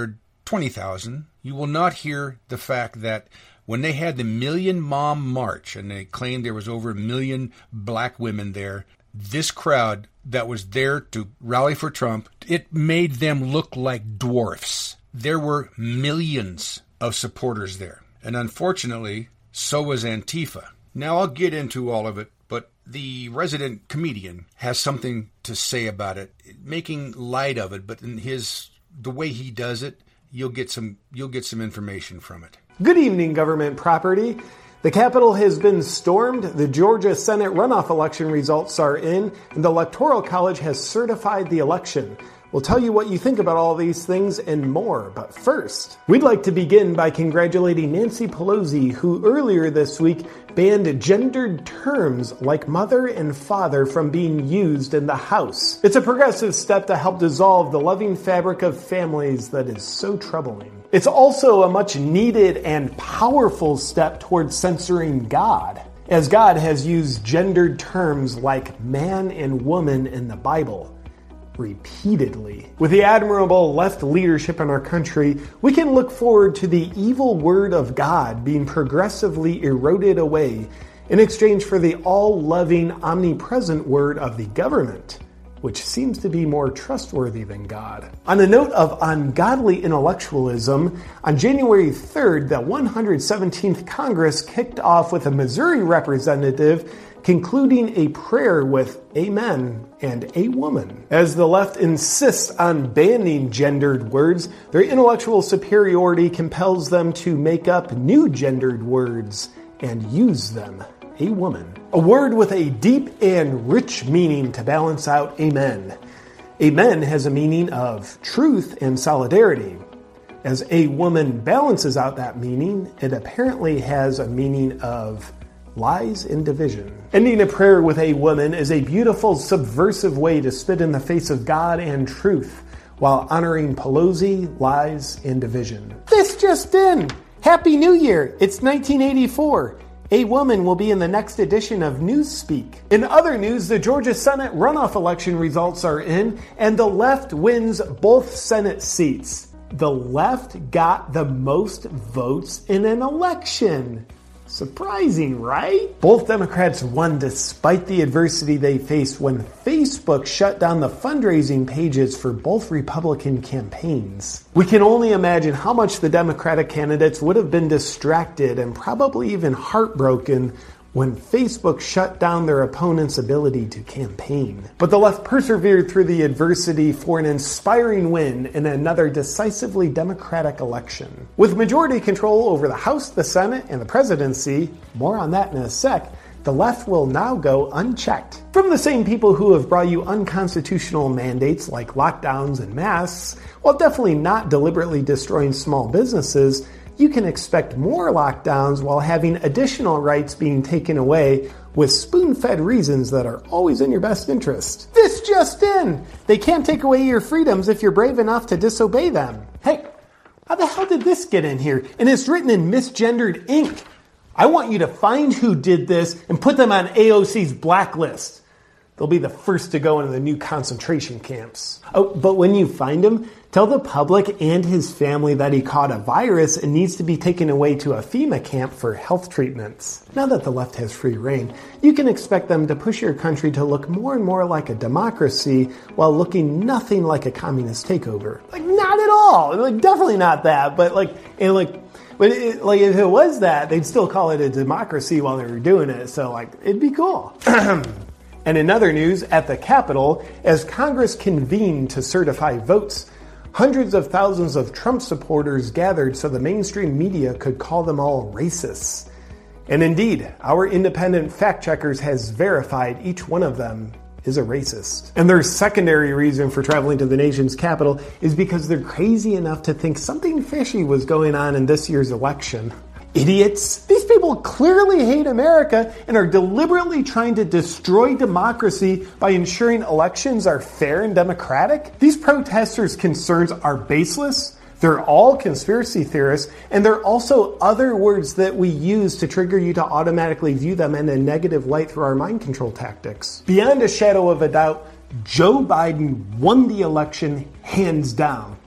twenty thousand, you will not hear the fact that when they had the Million Mom March, and they claimed there was over a million black women there, this crowd that was there to rally for Trump, it made them look like dwarfs. There were millions of supporters there. And unfortunately, so was Antifa. Now, I'll get into all of it, but the resident comedian has something to say about it, making light of it, but in his the way he does it, you'll get some you'll get some information from it. Good evening, government property. The Capitol has been stormed, the Georgia Senate runoff election results are in, and the Electoral College has certified the election. We'll tell you what you think about all these things and more, but first, we'd like to begin by congratulating Nancy Pelosi, who earlier this week banned gendered terms like mother and father from being used in the House. It's a progressive step to help dissolve the loving fabric of families that is so troubling. It's also a much needed and powerful step towards censoring God, as God has used gendered terms like man and woman in the Bible repeatedly. With the admirable left leadership in our country, we can look forward to the evil word of God being progressively eroded away in exchange for the all-loving, omnipresent word of the government, which seems to be more trustworthy than God. On a note of ungodly intellectualism, on January third, the one hundred seventeenth Congress kicked off with a Missouri representative concluding a prayer with amen and a woman. As the left insists on banning gendered words, their intellectual superiority compels them to make up new gendered words and use them. A woman. A word with a deep and rich meaning to balance out amen. Amen has a meaning of truth and solidarity. As a woman balances out that meaning, it apparently has a meaning of lies and division. Ending a prayer with a woman is a beautiful, subversive way to spit in the face of God and truth, while honoring Pelosi, lies, and division. This just in! Happy New Year! It's nineteen eighty-four. A woman will be in the next edition of Newspeak. In other news, the Georgia Senate runoff election results are in, and the left wins both Senate seats. The left got the most votes in an election. Surprising, right? Both Democrats won despite the adversity they faced when Facebook shut down the fundraising pages for both Republican campaigns. We can only imagine how much the Democratic candidates would have been distracted and probably even heartbroken when Facebook shut down their opponent's ability to campaign. But the left persevered through the adversity for an inspiring win in another decisively Democratic election. With majority control over the House, the Senate, and the presidency, more on that in a sec, the left will now go unchecked. From the same people who have brought you unconstitutional mandates like lockdowns and masks, while definitely not deliberately destroying small businesses, you can expect more lockdowns while having additional rights being taken away with spoon-fed reasons that are always in your best interest. This just in! They can't take away your freedoms if you're brave enough to disobey them. Hey, how the hell did this get in here? And it's written in misgendered ink. I want you to find who did this and put them on A O C's blacklist. They'll be the first to go into the new concentration camps. Oh, but when you find him, tell the public and his family that he caught a virus and needs to be taken away to a FEMA camp for health treatments. Now that the left has free reign, you can expect them to push your country to look more and more like a democracy while looking nothing like a communist takeover. Like, not at all. Like, definitely not that. But like, and like, but it, like if it was that, they'd still call it a democracy while they were doing it. So like, it'd be cool. And in other news, at the Capitol, as Congress convened to certify votes, hundreds of thousands of Trump supporters gathered so the mainstream media could call them all racists. And indeed, our independent fact checkers has verified each one of them is a racist. And their secondary reason for traveling to the nation's capital is because they're crazy enough to think something fishy was going on in this year's election. Idiots! These people clearly hate America and are deliberately trying to destroy democracy by ensuring elections are fair and democratic. These protesters' concerns are baseless, they're all conspiracy theorists, and they're also other words that we use to trigger you to automatically view them in a negative light through our mind control tactics. Beyond a shadow of a doubt, Joe Biden won the election hands down.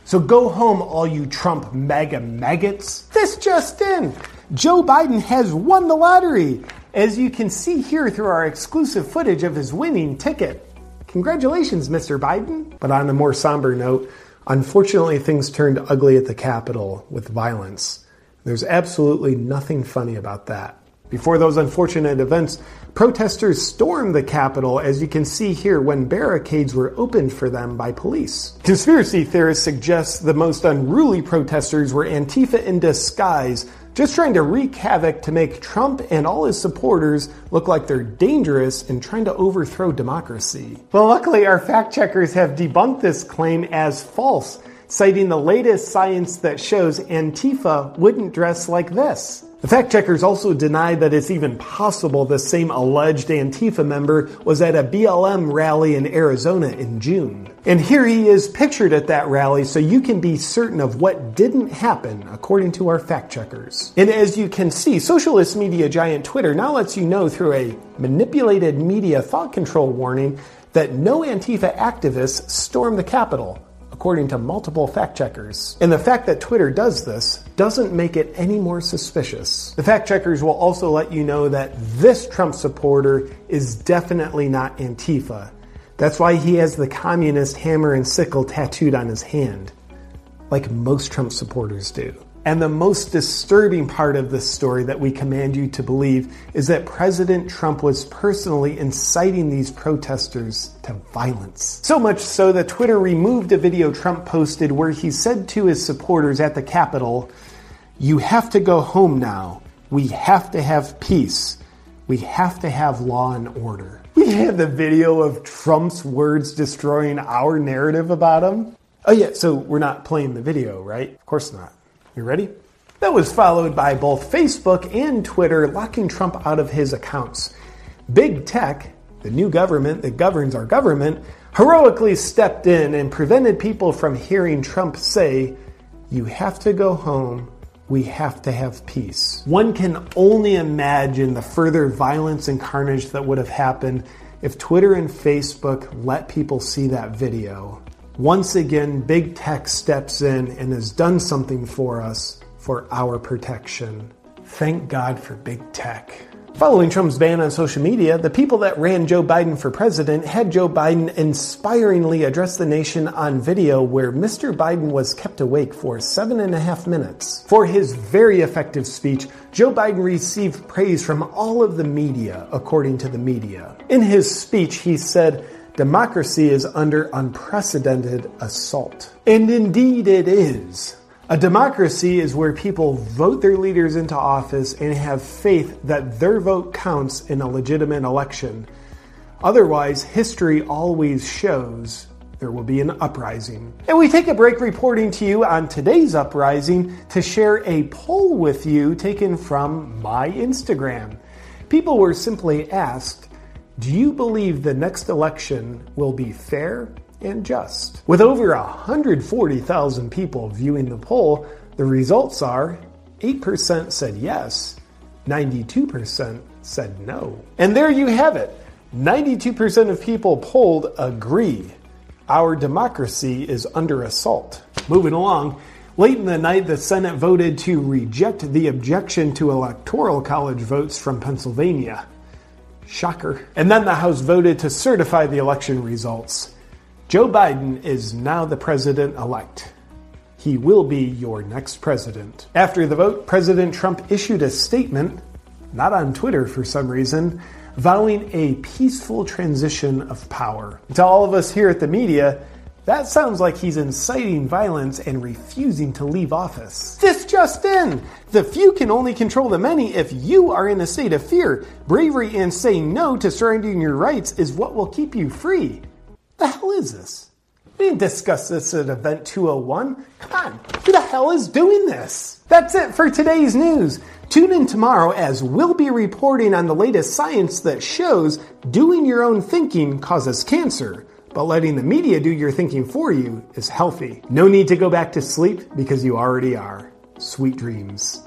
So go home, all you Trump mega maggots. This just in. Joe Biden has won the lottery, as you can see here through our exclusive footage of his winning ticket. Congratulations, Mister Biden. But on a more somber note, unfortunately things turned ugly at the Capitol with violence. There's absolutely nothing funny about that. Before those unfortunate events, protesters stormed the Capitol, as you can see here, when barricades were opened for them by police. Conspiracy theorists suggest the most unruly protesters were Antifa in disguise, just trying to wreak havoc to make Trump and all his supporters look like they're dangerous and trying to overthrow democracy. Well, luckily our fact checkers have debunked this claim as false, citing the latest science that shows Antifa wouldn't dress like this. The fact checkers also denied that it's even possible the same alleged Antifa member was at a B L M rally in Arizona in June. And here he is pictured at that rally, so you can be certain of what didn't happen, according to our fact checkers. And as you can see, socialist media giant Twitter now lets you know through a manipulated media thought control warning that no Antifa activists stormed the Capitol, according to multiple fact checkers. And the fact that Twitter does this doesn't make it any more suspicious. The fact checkers will also let you know that this Trump supporter is definitely not Antifa. That's why he has the communist hammer and sickle tattooed on his hand, like most Trump supporters do. And the most disturbing part of this story that we command you to believe is that President Trump was personally inciting these protesters to violence. So much so that Twitter removed a video Trump posted where he said to his supporters at the Capitol, "You have to go home now. We have to have peace. We have to have law and order." We had the video of Trump's words destroying our narrative about him. Oh yeah, so we're not playing the video, right? Of course not. You ready? That was followed by both Facebook and Twitter locking Trump out of his accounts. Big Tech, the new government that governs our government, heroically stepped in and prevented people from hearing Trump say, "You have to go home. We have to have peace." One can only imagine the further violence and carnage that would have happened if Twitter and Facebook let people see that video. Once again, Big Tech steps in and has done something for us, for our protection. Thank God for Big Tech. Following Trump's ban on social media, the people that ran Joe Biden for president had Joe Biden inspiringly address the nation on video where Mister Biden was kept awake for seven and a half minutes. For his very effective speech, Joe Biden received praise from all of the media, according to the media. In his speech, he said, "Democracy is under unprecedented assault." And indeed it is. A democracy is where people vote their leaders into office and have faith that their vote counts in a legitimate election. Otherwise, history always shows there will be an uprising. And we take a break reporting to you on today's uprising to share a poll with you taken from my Instagram. People were simply asked, do you believe the next election will be fair and just? With over one hundred forty thousand people viewing the poll, the results are eight percent said yes, ninety-two percent said no. And there you have it. ninety-two percent of people polled agree. Our democracy is under assault. Moving along, late in the night, the Senate voted to reject the objection to Electoral College votes from Pennsylvania. Shocker. And then the House voted to certify the election results. Joe Biden is now the president-elect. He will be your next president. After the vote, President Trump issued a statement, not on Twitter for some reason, vowing a peaceful transition of power. To all of us here at the media, that sounds like he's inciting violence and refusing to leave office. This just in! The few can only control the many if you are in a state of fear. Bravery and saying no to surrendering your rights is what will keep you free. The hell is this? We didn't discuss this at Event two oh one. Come on, who the hell is doing this? That's it for today's news. Tune in tomorrow as we'll be reporting on the latest science that shows doing your own thinking causes cancer, but letting the media do your thinking for you is healthy. No need to go back to sleep because you already are. Sweet dreams.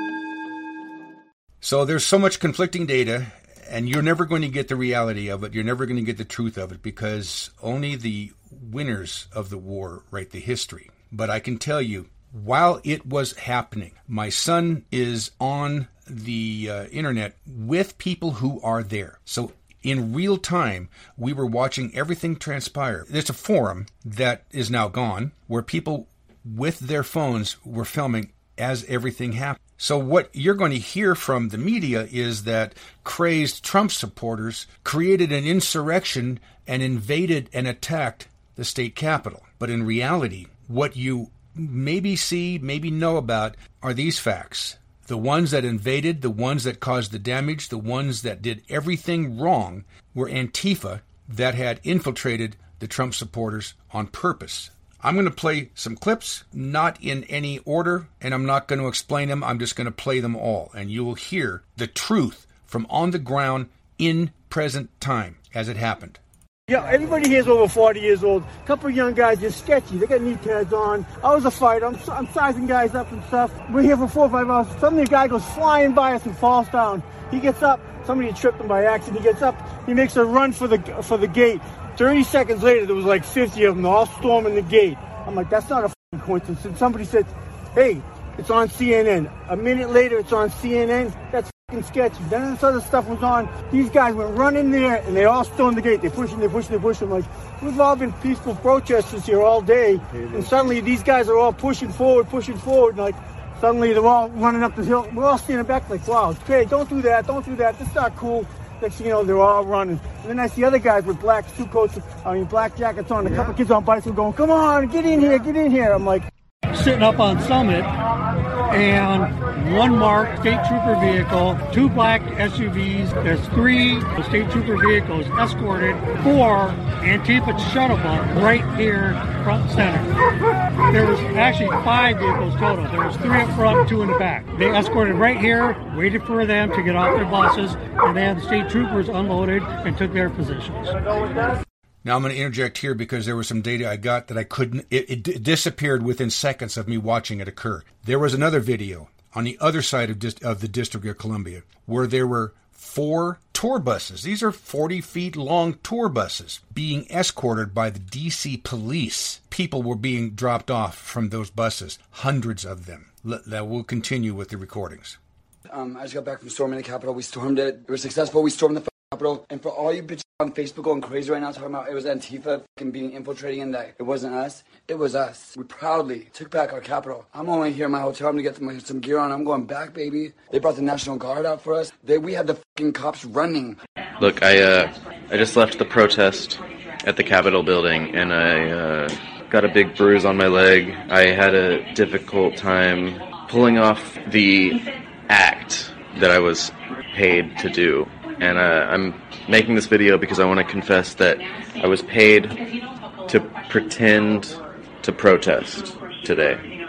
So there's so much conflicting data, and you're never going to get the reality of it. You're never going to get the truth of it because only the winners of the war write the history. but I can tell you, while it was happening, my son is on the uh, internet with people who are there. So in real time, we were watching everything transpire. There's a forum that is now gone where people with their phones were filming as everything happened. So what you're going to hear from the media is that crazed Trump supporters created an insurrection and invaded and attacked the state capitol. But in reality, what you maybe see, maybe know about are these facts. The ones that invaded, the ones that caused the damage, the ones that did everything wrong were Antifa that had infiltrated the Trump supporters on purpose. I'm going to play some clips, not in any order, and I'm not going to explain them. I'm just going to play them all, and you will hear the truth from on the ground in present time as it happened. Yeah, everybody here is over forty years old. A couple of young guys, just sketchy. They got knee pads on. I was a fighter. I'm, I'm sizing guys up and stuff. We're here for four or five hours. Suddenly a guy goes flying by us and falls down. He gets up. Somebody tripped him by accident. He gets up. He makes a run for the for the gate. thirty seconds later, there was like fifty of them all storming the gate. I'm like, that's not a f***ing coincidence. And somebody said, hey, it's on C N N. A minute later, it's on C N N. That's f***ing sketchy. Then this other stuff was on. These guys went running there, and they all stormed the gate. They're pushing, they're pushing, they're pushing. I'm like, we've all been peaceful protesters here all day. And suddenly, these guys are all pushing forward, pushing forward. And like, suddenly, they're all running up the hill. We're all standing back like, wow, it's great. Don't do that. Don't do that. This is not cool. Next thing you know, they're all running. And then I see other guys with black suit coats, I mean, black jackets on. A couple kids on bicycles going, come on, get in here, get in here. I'm like, sitting up on Summit, and one marked state trooper vehicle, two black S U Vs, there's three state trooper vehicles escorted, four Antifa shuttle bus right here, front and center. There was actually five vehicles total. There was three up front, two in the back. They escorted right here, waited for them to get off their buses, and then the state troopers unloaded and took their positions. Now I'm going to interject here because there was some data I got that I couldn't, it, it d- disappeared within seconds of me watching it occur. There was another video on the other side of, dis- of the District of Columbia where there were four tour buses. These are forty feet long tour buses being escorted by the D C police. People were being dropped off from those buses, hundreds of them. L- that will continue with the recordings. Um, I just got back from storming the Capitol. We stormed it. We were successful. We stormed the Capitol. And for all you bitches on Facebook going crazy right now talking about it was Antifa fucking being infiltrating and that it wasn't us, it was us. We proudly took back our Capitol. I'm only here in my hotel room to get some, some gear on. I'm going back, baby. They brought the National Guard out for us. They, we had the fucking cops running. Look, I uh, I just left the protest at the Capitol building, and I uh, got a big bruise on my leg. I had a difficult time pulling off the act that I was paid to do. And uh, I'm making this video because I want to confess that I was paid to pretend to protest today.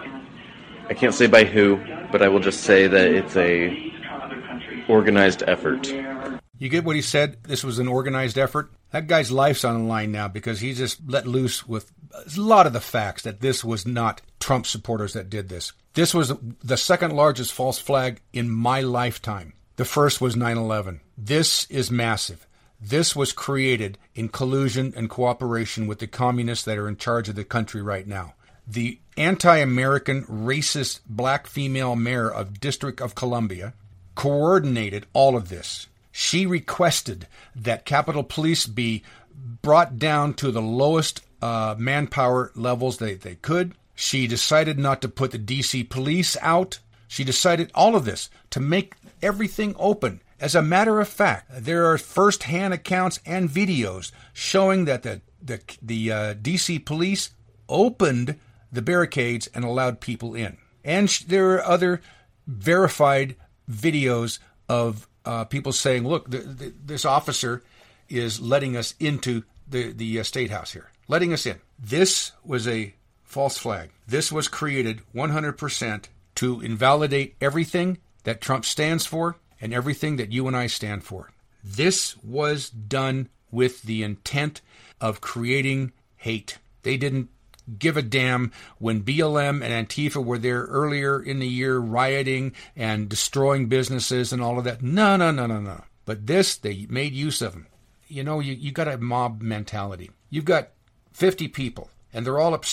I can't say by who, but I will just say that it's a organized effort. You get what he said? This was an organized effort? That guy's life's on the line now because he just let loose with a lot of the facts that this was not Trump supporters that did this. This was the second largest false flag in my lifetime. The first was nine eleven. This is massive. This was created in collusion and cooperation with the communists that are in charge of the country right now. The anti-American, racist black female mayor of District of Columbia coordinated all of this. She requested that Capitol Police be brought down to the lowest uh, manpower levels they, they could. She decided not to put the D C police out. She decided all of this to make everything open. As a matter of fact, there are first-hand accounts and videos showing that the the, the uh, D C police opened the barricades and allowed people in. And sh- there are other verified videos of uh, people saying, look, the, the, this officer is letting us into the, the uh, State House here, letting us in. This was a false flag. This was created one hundred percent to invalidate everything that Trump stands for and everything that you and I stand for. This was done with the intent of creating hate. They didn't give a damn when B L M and Antifa were there earlier in the year rioting and destroying businesses and all of that. No, no, no, no, no. But this, they made use of them. You know, you, you got a mob mentality. You've got fifty people, and they're all upset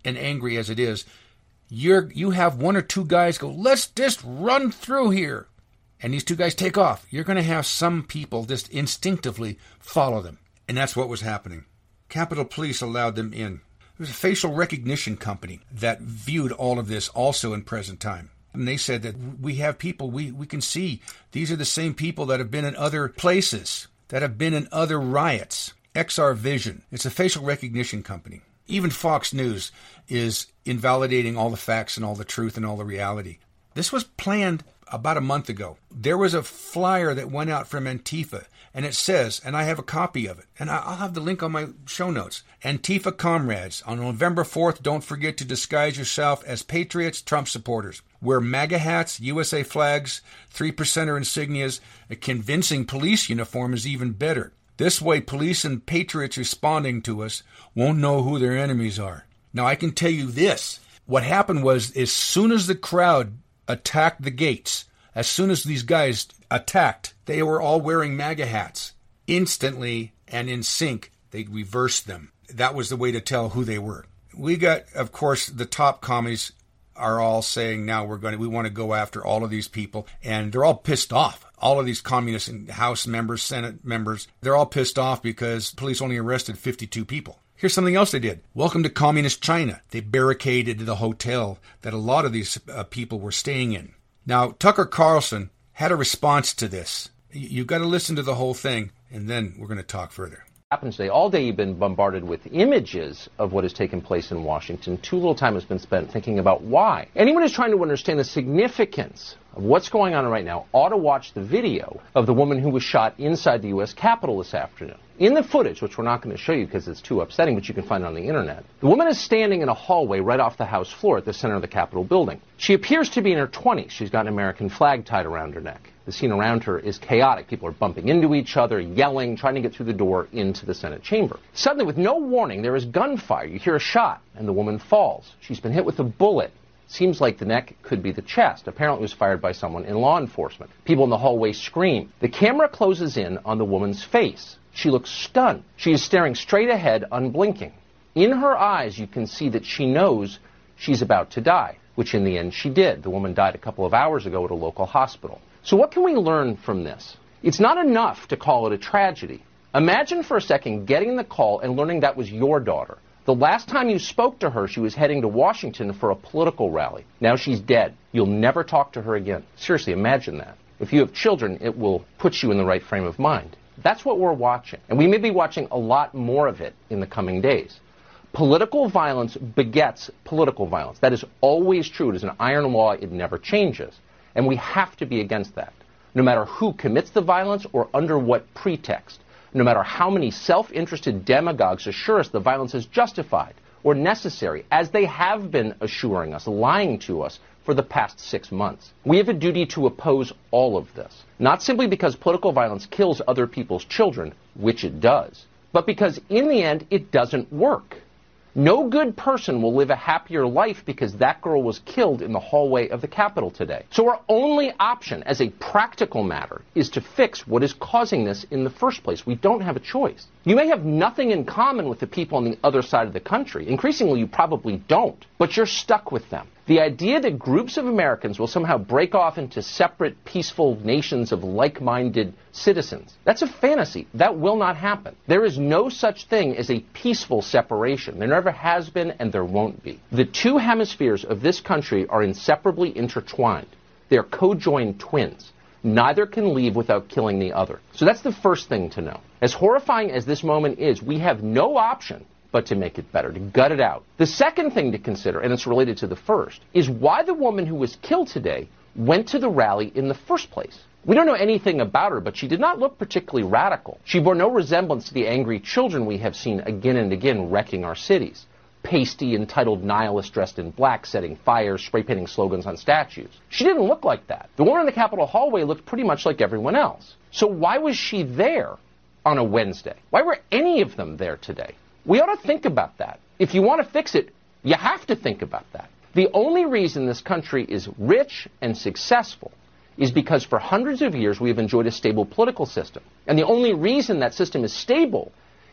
and angry as it is, you're you have one or two guys go, let's just run through here. And these two guys take off. You're going to have some people just instinctively follow them. And that's what was happening. Capitol Police allowed them in. There was a facial recognition company that viewed all of this also in present time. And they said that we have people, we, we can see these are the same people that have been in other places, that have been in other riots. X R Vision. It's a facial recognition company. Even Fox News is invalidating all the facts and all the truth and all the reality. This was planned about a month ago. There was a flyer that went out from Antifa, and it says, and I have a copy of it, and I'll have the link on my show notes, Antifa comrades, on November fourth, don't forget to disguise yourself as patriots, Trump supporters. Wear MAGA hats, U S A flags, three percenter insignias. A convincing police uniform is even better. This way, police and patriots responding to us won't know who their enemies are. Now, I can tell you this. What happened was, as soon as the crowd attacked the gates, as soon as these guys attacked, they were all wearing MAGA hats. Instantly and in sync, they reversed them. That was the way to tell who they were. We got, of course, the top commies are all saying now we're going to, we want to go after all of these people, and they're all pissed off. All of these communist and House members, Senate members, they're all pissed off because police only arrested fifty-two people. Here's something else they did. Welcome to Communist China. They barricaded the hotel that a lot of these uh, people were staying in. Now, Tucker Carlson had a response to this. You've got to listen to the whole thing, and then we're going to talk further. Happens today. All day you've been bombarded with images of what has taken place in Washington. Too little time has been spent thinking about why. Anyone who's trying to understand the significance of what's going on right now ought to watch the video of the woman who was shot inside the U S Capitol this afternoon. In the footage, which we're not going to show you because it's too upsetting, but you can find it on the internet, the woman is standing in a hallway right off the House floor at the center of the Capitol building. She appears to be in her twenties. She's got an American flag tied around her neck. The scene around her is chaotic. People are bumping into each other, yelling, trying to get through the door into the Senate chamber. Suddenly, with no warning, there is gunfire. You hear a shot, and the woman falls. She's been hit with a bullet. Seems like the neck could be the chest. Apparently it was fired by someone in law enforcement. People in the hallway scream. The camera closes in on the woman's face. She looks stunned. She is staring straight ahead, unblinking. In her eyes, you can see that she knows she's about to die, which in the end she did. The woman died a couple of hours ago at a local hospital. So what can we learn from this? It's not enough to call it a tragedy. Imagine for a second getting the call and learning that was your daughter. The last time you spoke to her, she was heading to Washington for a political rally. Now she's dead. You'll never talk to her again. Seriously, imagine that. If you have children, it will put you in the right frame of mind. That's what we're watching. And we may be watching a lot more of it in the coming days. Political violence begets political violence. That is always true. It is an iron law. It never changes. And we have to be against that, no matter who commits the violence or under what pretext. No matter how many self-interested demagogues assure us the violence is justified or necessary, as they have been assuring us, lying to us for the past six months. We have a duty to oppose all of this, not simply because political violence kills other people's children, which it does, but because in the end it doesn't work. No good person will live a happier life because that girl was killed in the hallway of the Capitol today. So our only option as a practical matter is to fix what is causing this in the first place. We don't have a choice. You may have nothing in common with the people on the other side of the country. Increasingly, you probably don't, but you're stuck with them. The idea that groups of Americans will somehow break off into separate, peaceful nations of like-minded citizens, that's a fantasy. That will not happen. There is no such thing as a peaceful separation. There never has been, and there won't be. The two hemispheres of this country are inseparably intertwined. They are co-joined twins. Neither can leave without killing the other. So that's the first thing to know. As horrifying as this moment is, we have no option but to make it better, to gut it out. The second thing to consider, and it's related to the first, is why the woman who was killed today went to the rally in the first place. We don't know anything about her, but she did not look particularly radical. She bore no resemblance to the angry children we have seen again and again wrecking our cities. Pasty, entitled nihilists dressed in black, setting fires, spray-painting slogans on statues. She didn't look like that. The woman in the Capitol hallway looked pretty much like everyone else. So why was she there on a Wednesday? Why were any of them there today? We ought to think about that. If you want to fix it, you have to think about that. The only reason this country is rich and successful is because for hundreds of years we have enjoyed a stable political system. And the only reason that system is stable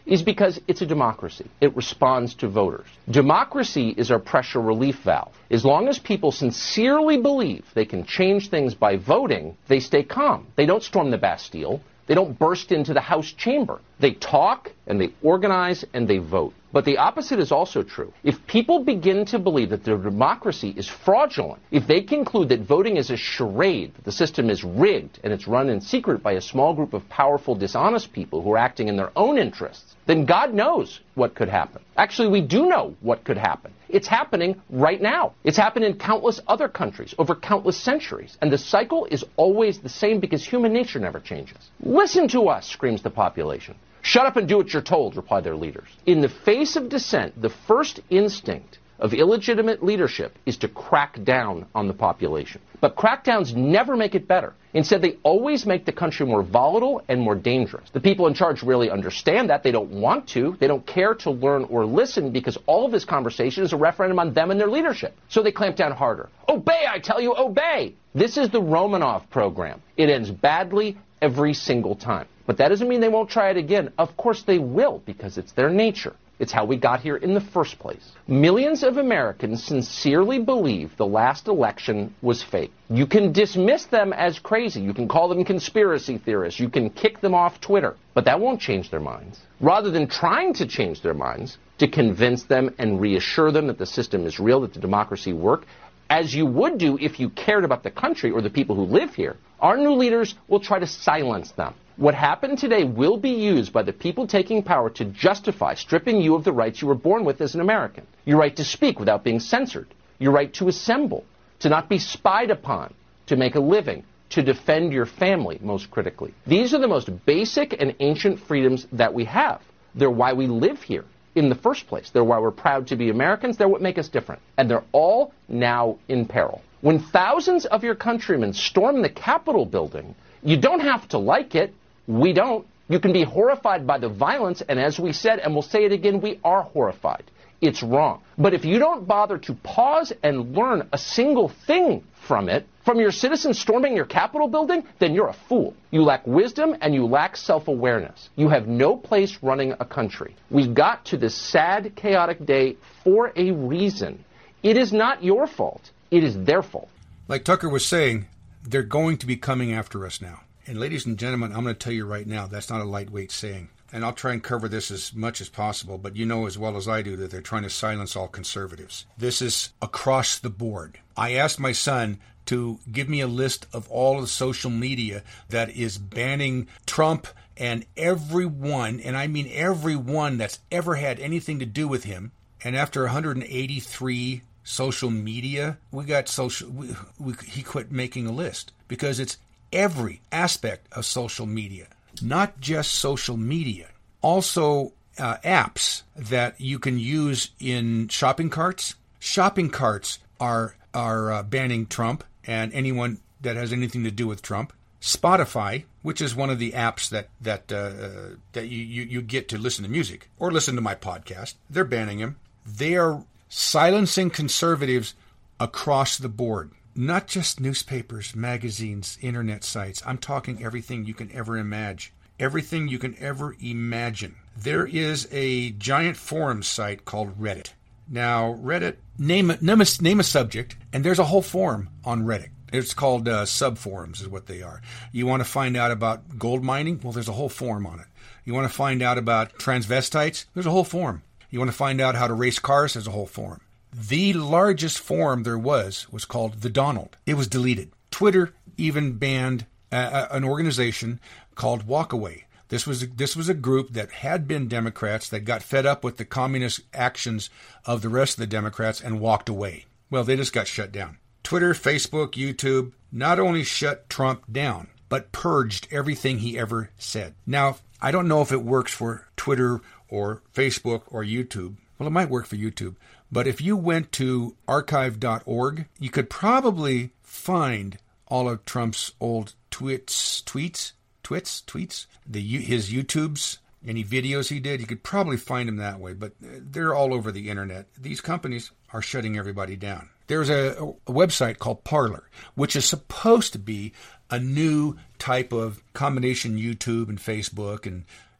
is because it's a democracy. It responds to voters. Democracy is our pressure relief valve. As long as people sincerely believe they can change things by voting, they stay calm. They don't storm the Bastille. They don't burst into the House chamber. They talk, and they organize, and they vote. But the opposite is also true. If people begin to believe that their democracy is fraudulent, if they conclude that voting is a charade, that the system is rigged, and it's run in secret by a small group of powerful, dishonest people who are acting in their own interests, then God knows what could happen. Actually, we do know what could happen. It's happening right now. It's happened in countless other countries over countless centuries. And the cycle is always the same because human nature never changes. Listen to us, screams the population. Shut up and do what you're told, reply their leaders. In the face of dissent, the first instinct of illegitimate leadership is to crack down on the population. But crackdowns never make it better. Instead, they always make the country more volatile and more dangerous. The people in charge really understand that. They don't want to. They don't care to learn or listen because all of this conversation is a referendum on them and their leadership. So they clamp down harder. Obey, I tell you, obey! This is the Romanov program. It ends badly every single time. But that doesn't mean they won't try it again. Of course they will, because it's their nature. It's how we got here in the first place. Millions of Americans sincerely believe the last election was fake. You can dismiss them as crazy. You can call them conspiracy theorists. You can kick them off Twitter. But that won't change their minds. Rather than trying to change their minds, to convince them and reassure them that the system is real, that the democracy works, as you would do if you cared about the country or the people who live here, our new leaders will try to silence them. What happened today will be used by the people taking power to justify stripping you of the rights you were born with as an American. Your right to speak without being censored. Your right to assemble. To not be spied upon. To make a living. To defend your family, most critically. These are the most basic and ancient freedoms that we have. They're why we live here in the first place. They're why we're proud to be Americans. They're what make us different. And they're all now in peril. When thousands of your countrymen storm the Capitol building, you don't have to like it. We don't. You can be horrified by the violence, and as we said, and we'll say it again, we are horrified. It's wrong. But if you don't bother to pause and learn a single thing from it, from your citizens storming your Capitol building, then you're a fool. You lack wisdom and you lack self-awareness. You have no place running a country. We got to this sad, chaotic day for a reason. It is not your fault. It is their fault. Like Tucker was saying, they're going to be coming after us now. And ladies and gentlemen, I'm going to tell you right now, that's not a lightweight saying. And I'll try and cover this as much as possible, but you know as well as I do that they're trying to silence all conservatives. This is across the board. I asked my son to give me a list of all the social media that is banning Trump and everyone, and I mean everyone that's ever had anything to do with him. And after one hundred eighty-three social media, we got social. We, we, he quit making a list because it's every aspect of social media, not just social media. Also, uh, apps that you can use in shopping carts. Shopping carts are are uh, banning Trump and anyone that has anything to do with Trump. Spotify, which is one of the apps that that uh, that you, you you get to listen to music or listen to my podcast, they're banning him. They are silencing conservatives across the board. Not just newspapers, magazines, internet sites. I'm talking everything you can ever imagine. Everything you can ever imagine. There is a giant forum site called Reddit. Now, Reddit, name a, name a, name a subject, and there's a whole forum on Reddit. It's called uh, subforums is what they are. You want to find out about gold mining? Well, there's a whole forum on it. You want to find out about transvestites? There's a whole forum. You want to find out how to race cars? There's a whole forum. The largest forum there was was called The Donald. It was deleted. Twitter even banned uh, an organization called Walkaway. This was a, this was a group that had been Democrats that got fed up with the communist actions of the rest of the Democrats and walked away. Well, they just got shut down. Twitter, Facebook, YouTube not only shut Trump down, but purged everything he ever said. Now, I don't know if it works for Twitter or Facebook or YouTube. Well, it might work for YouTube. But if you went to archive dot org, you could probably find all of Trump's old tweets, tweets, twits, tweets, the his YouTubes, any videos he did. You could probably find them that way, but they're all over the internet. These companies are shutting everybody down. There's a, a website called Parler, which is supposed to be a new type of combination YouTube and Facebook and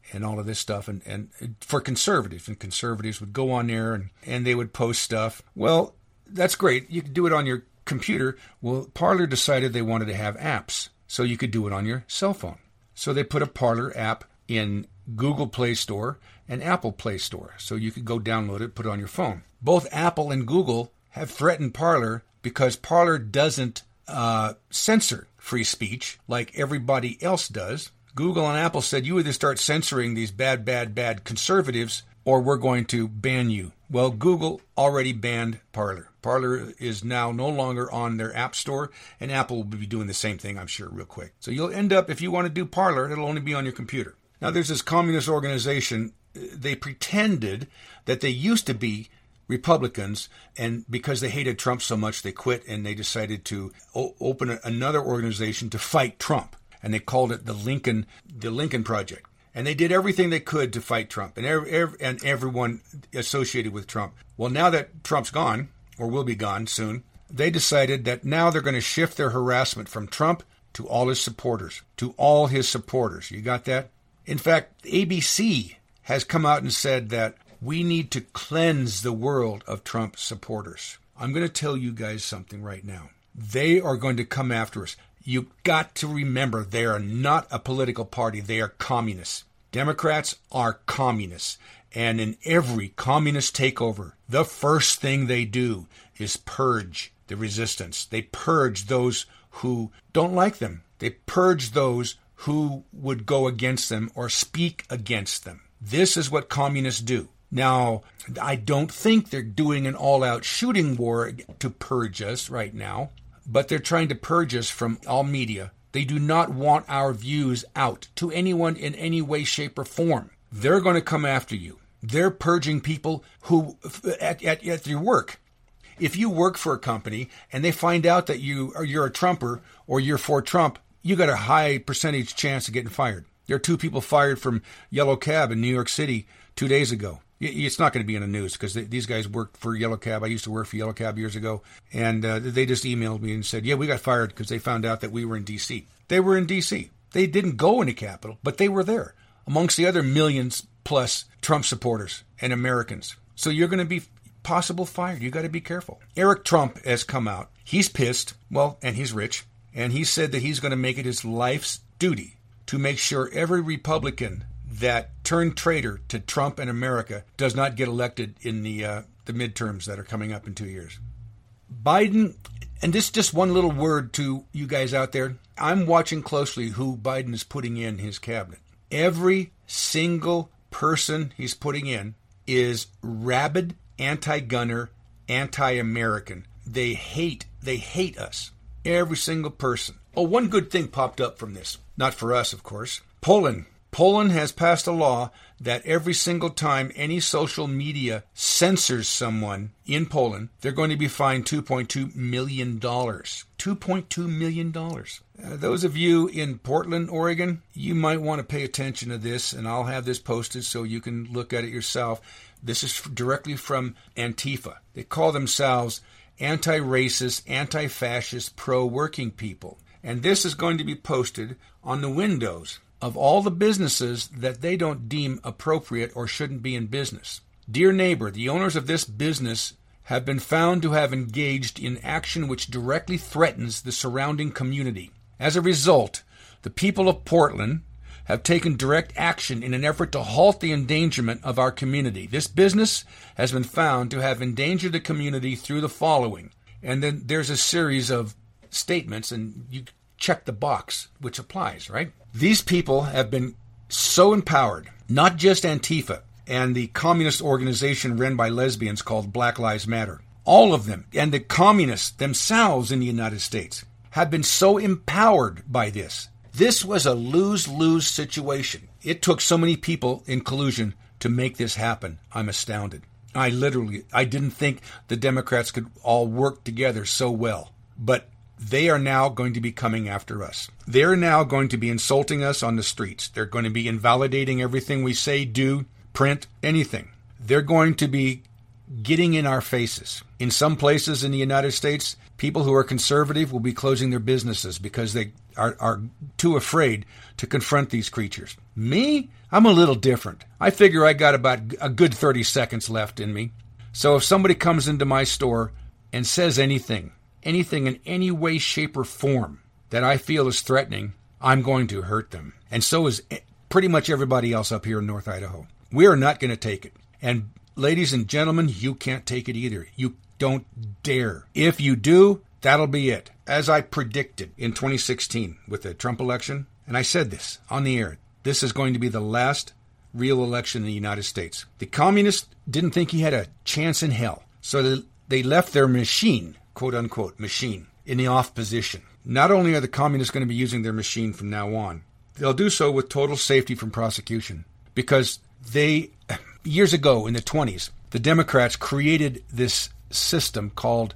and all of this stuff, and, and for conservatives, and conservatives would go on there and, and they would post stuff. Well, that's great. You could do it on your computer. Well, Parler decided they wanted to have apps, so you could do it on your cell phone. So they put a Parler app in Google Play Store and Apple Play Store, so you could go download it, put it on your phone. Both Apple and Google have threatened Parler because Parler doesn't uh, censor free speech like everybody else does. Google and Apple said, you either start censoring these bad, bad, bad conservatives, or we're going to ban you. Well, Google already banned Parler. Parler is now no longer on their app store, and Apple will be doing the same thing, I'm sure, real quick. So you'll end up, if you want to do Parler, it'll only be on your computer. Now, there's this communist organization. They pretended that they used to be Republicans, and because they hated Trump so much, they quit, and they decided to o- open a, another organization to fight Trump, and they called it the Lincoln, the Lincoln Project. And they did everything they could to fight Trump and, every, every, and everyone associated with Trump. Well, now that Trump's gone, or will be gone soon, they decided that now they're going to shift their harassment from Trump to all his supporters, to all his supporters. You got that? In fact, A B C has come out and said that we need to cleanse the world of Trump supporters. I'm going to tell you guys something right now. They are going to come after us. You've got to remember, they are not a political party. They are communists. Democrats are communists. And in every communist takeover, the first thing they do is purge the resistance. They purge those who don't like them. They purge those who would go against them or speak against them. This is what communists do. Now, I don't think they're doing an all-out shooting war to purge us right now, but they're trying to purge us from all media. They do not want our views out to anyone in any way, shape, or form. They're going to come after you. They're purging people who at, at, at your work. If you work for a company and they find out that you are you're a Trumper or you're for Trump, you got a high percentage chance of getting fired. There are two people fired from Yellow Cab in New York City two days ago. It's not going to be in the news because these guys worked for Yellow Cab. I used to work for Yellow Cab years ago. And uh, they just emailed me and said, yeah, we got fired because they found out that we were in D C. They were in D C. They didn't go in the Capitol, but they were there amongst the other millions plus Trump supporters and Americans. So you're going to be possible fired. You got to be careful. Eric Trump has come out. He's pissed. Well, and he's rich. And he said that he's going to make it his life's duty to make sure every Republican that turned traitor to Trump and America does not get elected in the uh, the midterms that are coming up in two years. Biden, and this just one little word to you guys out there, I'm watching closely who Biden is putting in his cabinet. Every single person he's putting in is rabid, anti-gunner, anti-American. They hate, they hate us. Every single person. Oh, one good thing popped up from this. Not for us, of course. Poland. Poland has passed a law that every single time any social media censors someone in Poland, they're going to be fined two point two million dollars. two point two million dollars. Uh, those of you in Portland, Oregon, you might want to pay attention to this, and I'll have this posted so you can look at it yourself. This is directly from Antifa. They call themselves anti-racist, anti-fascist, pro-working people. And this is going to be posted on the windows of all the businesses that they don't deem appropriate or shouldn't be in business. Dear neighbor, the owners of this business have been found to have engaged in action which directly threatens the surrounding community. As a result, the people of Portland have taken direct action in an effort to halt the endangerment of our community. This business has been found to have endangered the community through the following. And then there's a series of statements, and you check the box, which applies, right? These people have been so empowered, not just Antifa and the communist organization run by lesbians called Black Lives Matter. All of them, and the communists themselves in the United States, have been so empowered by this. This was a lose-lose situation. It took so many people in collusion to make this happen. I'm astounded. I literally, I didn't think the Democrats could all work together so well. But they are now going to be coming after us. They're now going to be insulting us on the streets. They're going to be invalidating everything we say, do, print, anything. They're going to be getting in our faces. In some places in the United States, People who are conservative will be closing their businesses because they are, are too afraid to confront these creatures. Me? I'm a little different. I figure I got about a good thirty seconds left in me. So if somebody comes into my store and says anything, anything in any way, shape, or form that I feel is threatening, I'm going to hurt them. And so is pretty much everybody else up here in North Idaho. We are not going to take it. And ladies and gentlemen, you can't take it either. You don't dare. If you do, that'll be it. As I predicted in twenty sixteen with the Trump election, and I said this on the air, this is going to be the last real election in the United States. The communists didn't think he had a chance in hell, so they left their machine, quote unquote, machine, in the off position. Not only are the communists going to be using their machine from now on, they'll do so with total safety from prosecution, because they, years ago in the twenties, the Democrats created this system called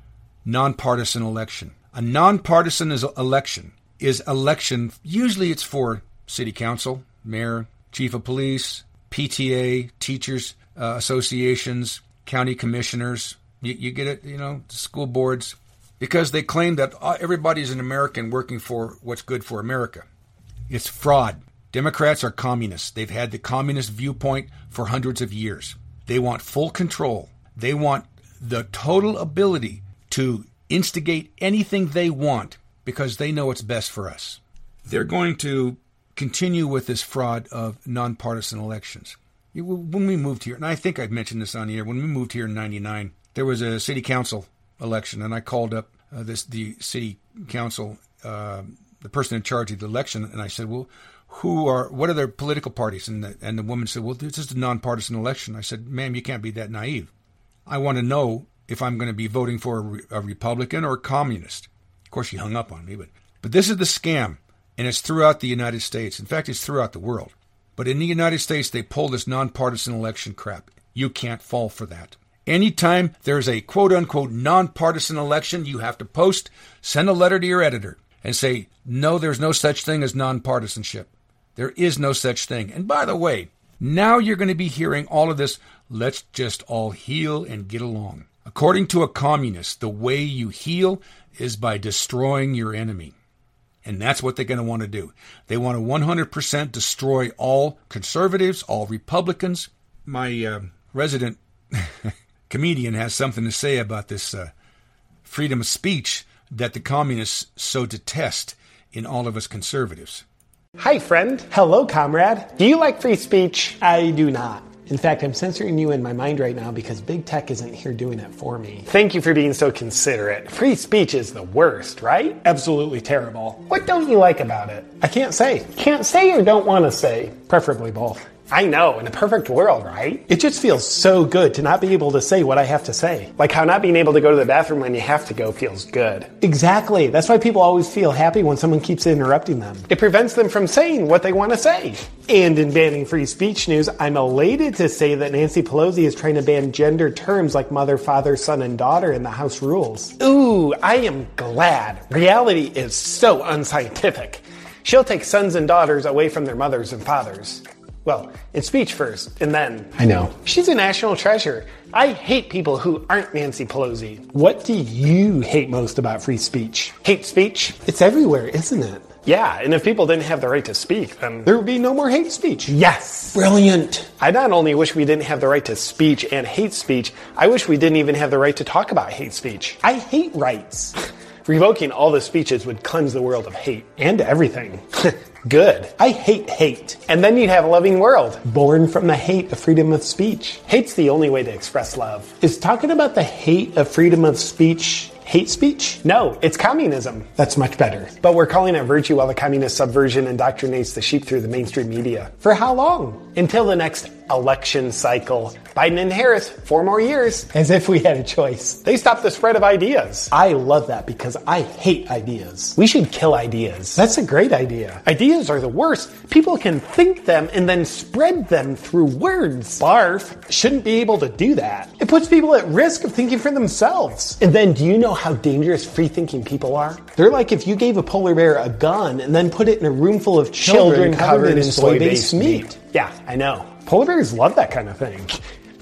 nonpartisan election. A nonpartisan is election is election, usually it's for city council, mayor, chief of police, P T A, teachers uh, associations, county commissioners, you, you get it, you know, school boards, because they claim that everybody's an American working for what's good for America. It's fraud. Democrats are communists. They've had the communist viewpoint for hundreds of years. They want full control. They want the total ability to instigate anything they want because they know it's best for us. They're going to continue with this fraud of nonpartisan elections. When we moved here, and I think I've mentioned this on the air, when we moved here in ninety-nine, there was a city council election, and I called up uh, this the city council, uh, the person in charge of the election, and I said, well, who are, what are their political parties? And the, and the woman said, well, this is a nonpartisan election. I said, ma'am, you can't be that naive. I want to know if I'm going to be voting for a, re- a Republican or a communist. Of course, she hung up on me, but, but this is the scam, and it's throughout the United States. In fact, it's throughout the world. But in the United States, they pull this nonpartisan election crap. You can't fall for that. Anytime there's a quote-unquote nonpartisan election, you have to post, send a letter to your editor, and say, no, there's no such thing as nonpartisanship. There is no such thing. And by the way, now you're going to be hearing all of this, let's just all heal and get along. According to a communist, the way you heal is by destroying your enemy. And that's what they're going to want to do. They want to one hundred percent destroy all conservatives, all Republicans. My uh, resident comedian has something to say about this uh, freedom of speech that the communists so detest in all of us conservatives. Hi, friend. Hello, comrade. Do you like free speech? I do not. In fact, I'm censoring you in my mind right now because big tech isn't here doing it for me. Thank you for being so considerate. Free speech is the worst, right? Absolutely terrible. What don't you like about it? I can't say. Can't say or don't want to say? Preferably both. I know, in a perfect world, right? It just feels so good to not be able to say what I have to say. Like how not being able to go to the bathroom when you have to go feels good. Exactly. That's why people always feel happy when someone keeps interrupting them. It prevents them from saying what they want to say. And in banning free speech news, I'm elated to say that Nancy Pelosi is trying to ban gender terms like mother, father, son, and daughter in the House rules. Ooh, I am glad. Reality is so unscientific. She'll take sons and daughters away from their mothers and fathers. Well, in speech first, and then... I know. She's a national treasure. I hate people who aren't Nancy Pelosi. What do you hate most about free speech? Hate speech? It's everywhere, isn't it? Yeah, and if people didn't have the right to speak, then there would be no more hate speech. Yes! Brilliant! I not only wish we didn't have the right to speech and hate speech, I wish we didn't even have the right to talk about hate speech. I hate rights. Revoking all the speeches would cleanse the world of hate. And everything. Good. I hate hate. And then you'd have a loving world. Born from the hate of freedom of speech. Hate's the only way to express love. Is talking about the hate of freedom of speech hate speech? No, it's communism. That's much better. But we're calling it virtue while the communist subversion indoctrinates the sheep through the mainstream media. For how long? Until the next election cycle. Biden and Harris, four more years. As if we had a choice. They stopped the spread of ideas. I love that because I hate ideas. We should kill ideas. That's a great idea. Ideas are the worst. People can think them and then spread them through words. Barf shouldn't be able to do that. It puts people at risk of thinking for themselves. And then do you know how dangerous free-thinking people are? They're like if you gave a polar bear a gun and then put it in a room full of children, children covered, covered in soy-based meat. meat. Yeah, I know. Polar bears love that kind of thing.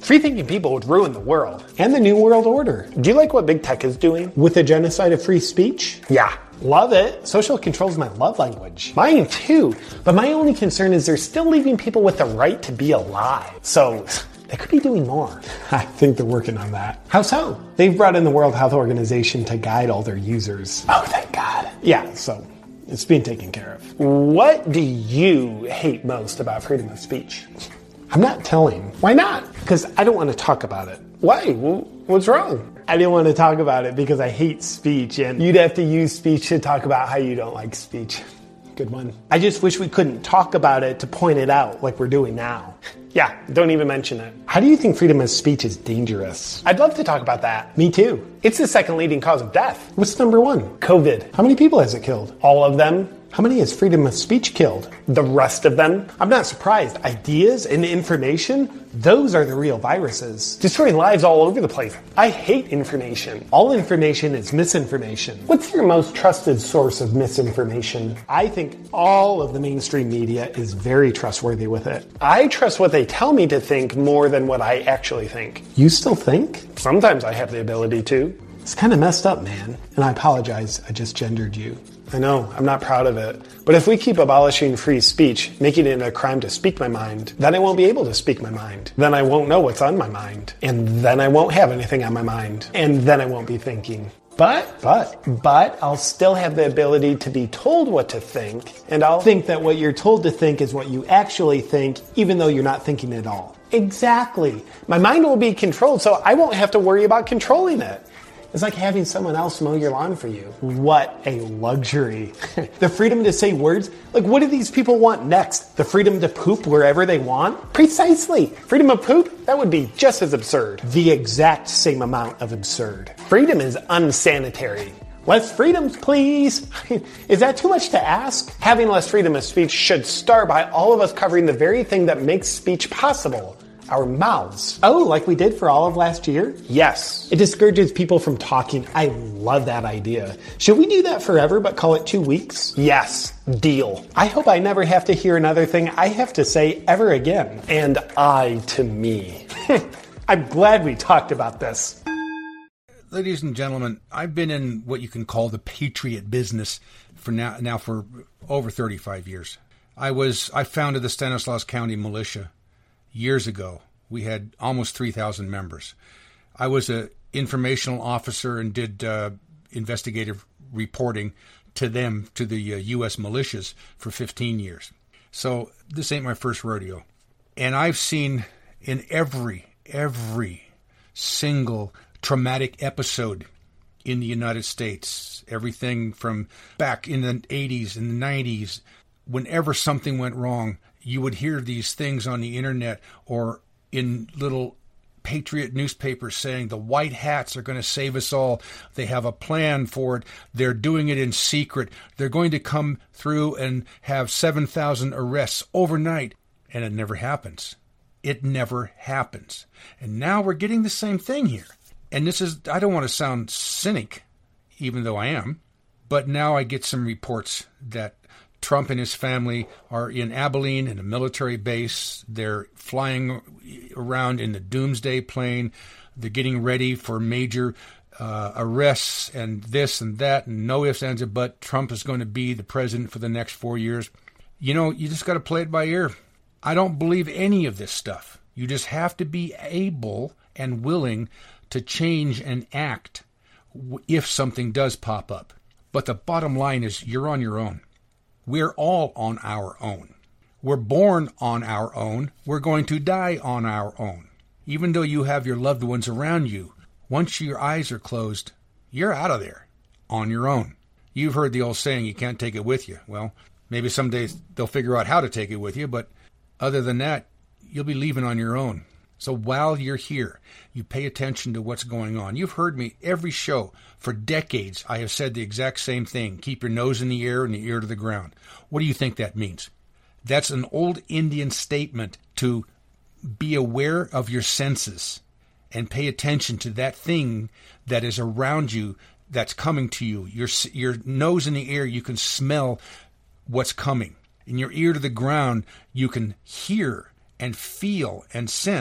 Free-thinking people would ruin the world and the New World Order. Do you like what big tech is doing with the genocide of free speech? Yeah. Love it. Social control is my love language. Mine too. But my only concern is they're still leaving people with the right to be alive. So they could be doing more. I think they're working on that. How so? They've brought in the World Health Organization to guide all their users. Oh, thank God. Yeah, so it's being taken care of. What do you hate most about freedom of speech? I'm not telling. Why not? Because I don't want to talk about it. Why? What's wrong? I didn't want to talk about it because I hate speech, and you'd have to use speech to talk about how you don't like speech. Good one. I just wish we couldn't talk about it to point it out like we're doing now. Yeah, don't even mention it. How do you think freedom of speech is dangerous? I'd love to talk about that. Me too. It's the second leading cause of death. What's number one? COVID. How many people has it killed? All of them? How many has freedom of speech killed? The rest of them? I'm not surprised. Ideas and information, those are the real viruses. Destroying lives all over the place. I hate information. All information is misinformation. What's your most trusted source of misinformation? I think all of the mainstream media is very trustworthy with it. I trust what they tell me to think more than what I actually think. You still think? Sometimes I have the ability to. It's kind of messed up, man. And I apologize, I just gendered you. I know, I'm not proud of it. But if we keep abolishing free speech, making it a crime to speak my mind, then I won't be able to speak my mind. Then I won't know what's on my mind. And then I won't have anything on my mind. And then I won't be thinking. But, but, but I'll still have the ability to be told what to think. And I'll think that what you're told to think is what you actually think, even though you're not thinking at all. Exactly. My mind will be controlled, so I won't have to worry about controlling it. It's like having someone else mow your lawn for you. What a luxury. The freedom to say words. Like, what do these people want next? The freedom to poop wherever they want? Precisely. Freedom of poop? That would be just as absurd. The exact same amount of absurd. Freedom is unsanitary. Less freedoms, please. Is that too much to ask? Having less freedom of speech should start by all of us covering the very thing that makes speech possible. Our mouths. Oh, like we did for all of last year? Yes. It discourages people from talking. I love that idea. Should we do that forever but call it two weeks? Yes. Deal. I hope I never have to hear another thing I have to say ever again. And I to me. I'm glad we talked about this. Ladies and gentlemen, I've been in what you can call the patriot business for now, now for over thirty-five years. I was I founded the Stanislaus County Militia years ago. We had almost three thousand members. I was an informational officer and did uh, investigative reporting to them, to the uh, U S militias, for fifteen years. So this ain't my first rodeo. And I've seen in every, every single traumatic episode in the United States, everything from back in the eighties and the nineties, whenever something went wrong, you would hear these things on the internet or in little patriot newspapers saying the white hats are going to save us all. They have a plan for it. They're doing it in secret. They're going to come through and have seven thousand arrests overnight. And it never happens. It never happens. And now we're getting the same thing here. And this is, I don't want to sound cynic, even though I am, but now I get some reports that Trump and his family are in Abilene in a military base. They're flying around in the doomsday plane. They're getting ready for major uh, arrests and this and that and no ifs, ands, or buts. Trump is going to be the president for the next four years. You know, you just got to play it by ear. I don't believe any of this stuff. You just have to be able and willing to change and act if something does pop up. But the bottom line is you're on your own. We're all on our own. We're born on our own. We're going to die on our own. Even though you have your loved ones around you, once your eyes are closed, you're out of there on your own. You've heard the old saying, you can't take it with you. Well, maybe someday they'll figure out how to take it with you, but other than that, you'll be leaving on your own. So while you're here, you pay attention to what's going on. You've heard me every show. For decades, I have said the exact same thing. Keep your nose in the air and the ear to the ground. What do you think that means? That's an old Indian statement to be aware of your senses and pay attention to that thing that is around you that's coming to you. Your, your nose in the air, you can smell what's coming. In your ear to the ground, you can hear and feel and sense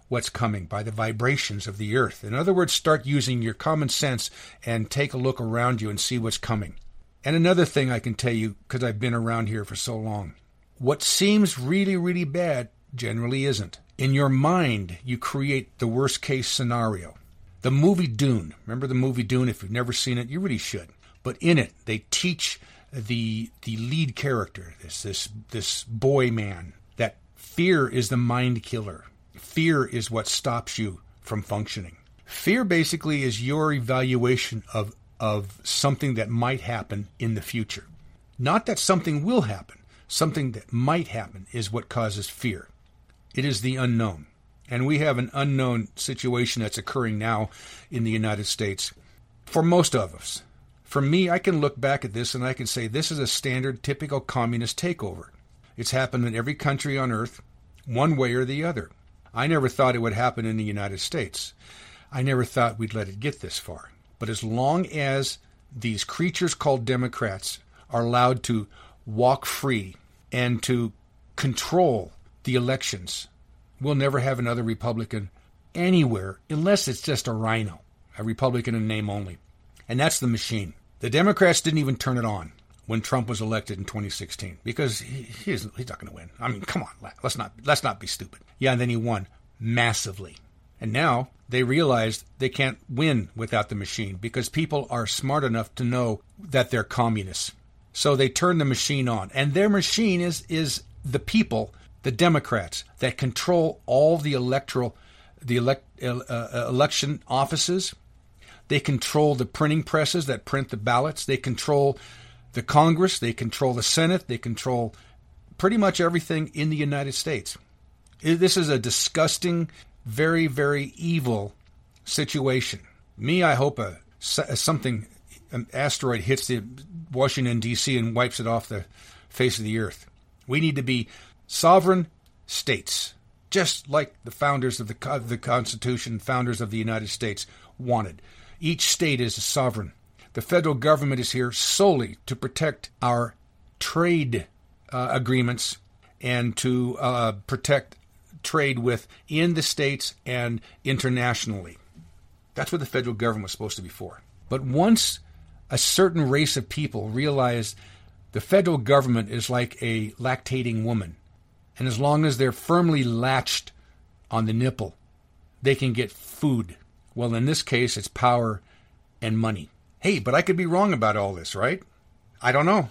what's coming by the vibrations of the earth. In other words, start using your common sense and take a look around you and see what's coming. And another thing I can tell you, because I've been around here for so long, what seems really, really bad generally isn't. In your mind, you create the worst case scenario. The movie Dune, remember the movie Dune? If you've never seen it, you really should. But in it, they teach the the lead character, this this this boy man, that fear is the mind killer. Fear is what stops you from functioning. Fear basically is your evaluation of of something that might happen in the future. Not that something will happen. Something that might happen is what causes fear. It is the unknown. And we have an unknown situation that's occurring now in the United States for most of us. For me, I can look back at this and I can say this is a standard, typical communist takeover. It's happened in every country on earth, one way or the other. I never thought it would happen in the United States. I never thought we'd let it get this far. But as long as these creatures called Democrats are allowed to walk free and to control the elections, we'll never have another Republican anywhere unless it's just a rhino, a Republican in name only. And that's the machine. The Democrats didn't even turn it on when Trump was elected in twenty sixteen because he, he isn't, he's not going to win. I mean, come on, let's not let's not be stupid. Yeah, and then he won massively. And now they realized they can't win without the machine because people are smart enough to know that they're communists. So they turn the machine on. And their machine is is the people, the Democrats, that control all the electoral, the elect, uh, election offices. They control the printing presses that print the ballots. They control the Congress. They control the Senate. They control pretty much everything in the United States. This is a disgusting, very, very evil situation. Me, I hope a, something, an asteroid hits the Washington, D C and wipes it off the face of the earth. We need to be sovereign states, just like the founders of the, of the Constitution, founders of the United States wanted. Each state is a sovereign. The federal government is here solely to protect our trade uh, agreements and to uh, protect trade with in the states and internationally. That's what the federal government was supposed to be for. But once a certain race of people realize the federal government is like a lactating woman, and as long as they're firmly latched on the nipple, they can get food. Well, in this case, it's power and money. Hey, but I could be wrong about all this, right? I don't know.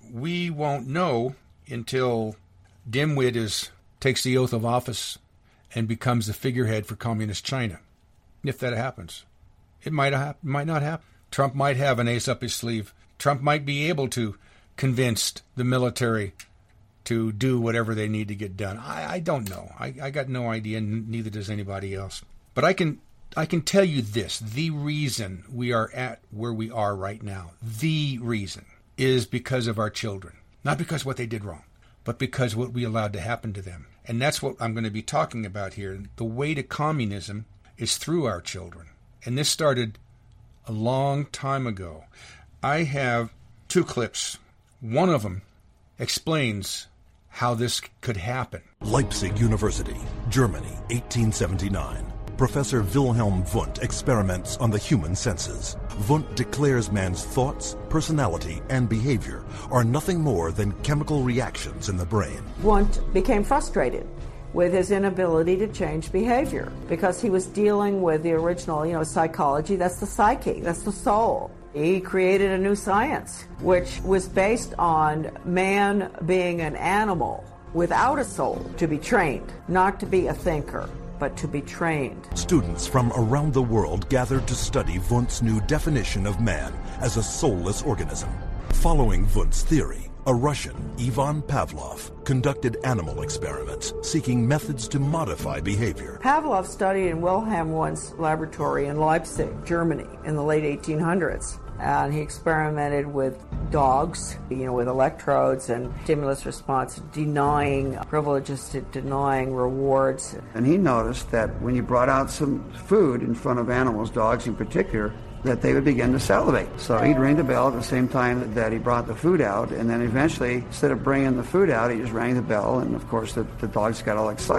We won't know until Dimwit is takes the oath of office and becomes the figurehead for Communist China. If that happens. It might ha- might not happen. Trump might have an ace up his sleeve. Trump might be able to convince the military to do whatever they need to get done. I, I don't know. I, I got no idea, and neither does anybody else. But I can I can tell you this. The reason we are at where we are right now, the reason, is because of our children. Not because what they did wrong, but because what we allowed to happen to them. And that's what I'm going to be talking about here. The way to communism is through our children. And this started a long time ago. I have two clips. One of them explains how this could happen. Leipzig University, Germany, eighteen seventy-nine. Professor Wilhelm Wundt experiments on the human senses. Wundt declares man's thoughts, personality, and behavior are nothing more than chemical reactions in the brain. Wundt became frustrated with his inability to change behavior because he was dealing with the original, you know, psychology. That's the psyche, that's the soul. He created a new science, which was based on man being an animal without a soul, to be trained, not to be a thinker, but to be trained. Students from around the world gathered to study Wundt's new definition of man as a soulless organism. Following Wundt's theory, a Russian, Ivan Pavlov, conducted animal experiments seeking methods to modify behavior. Pavlov studied in Wilhelm Wundt's laboratory in Leipzig, Germany, in the late eighteen hundreds. And he experimented with dogs, you know, with electrodes and stimulus response, denying privileges to denying rewards. And he noticed that when you brought out some food in front of animals, dogs in particular, that they would begin to salivate. So he'd ring the bell at the same time that he brought the food out, and then eventually, instead of bringing the food out, he just rang the bell, and of course the, the dogs got all excited.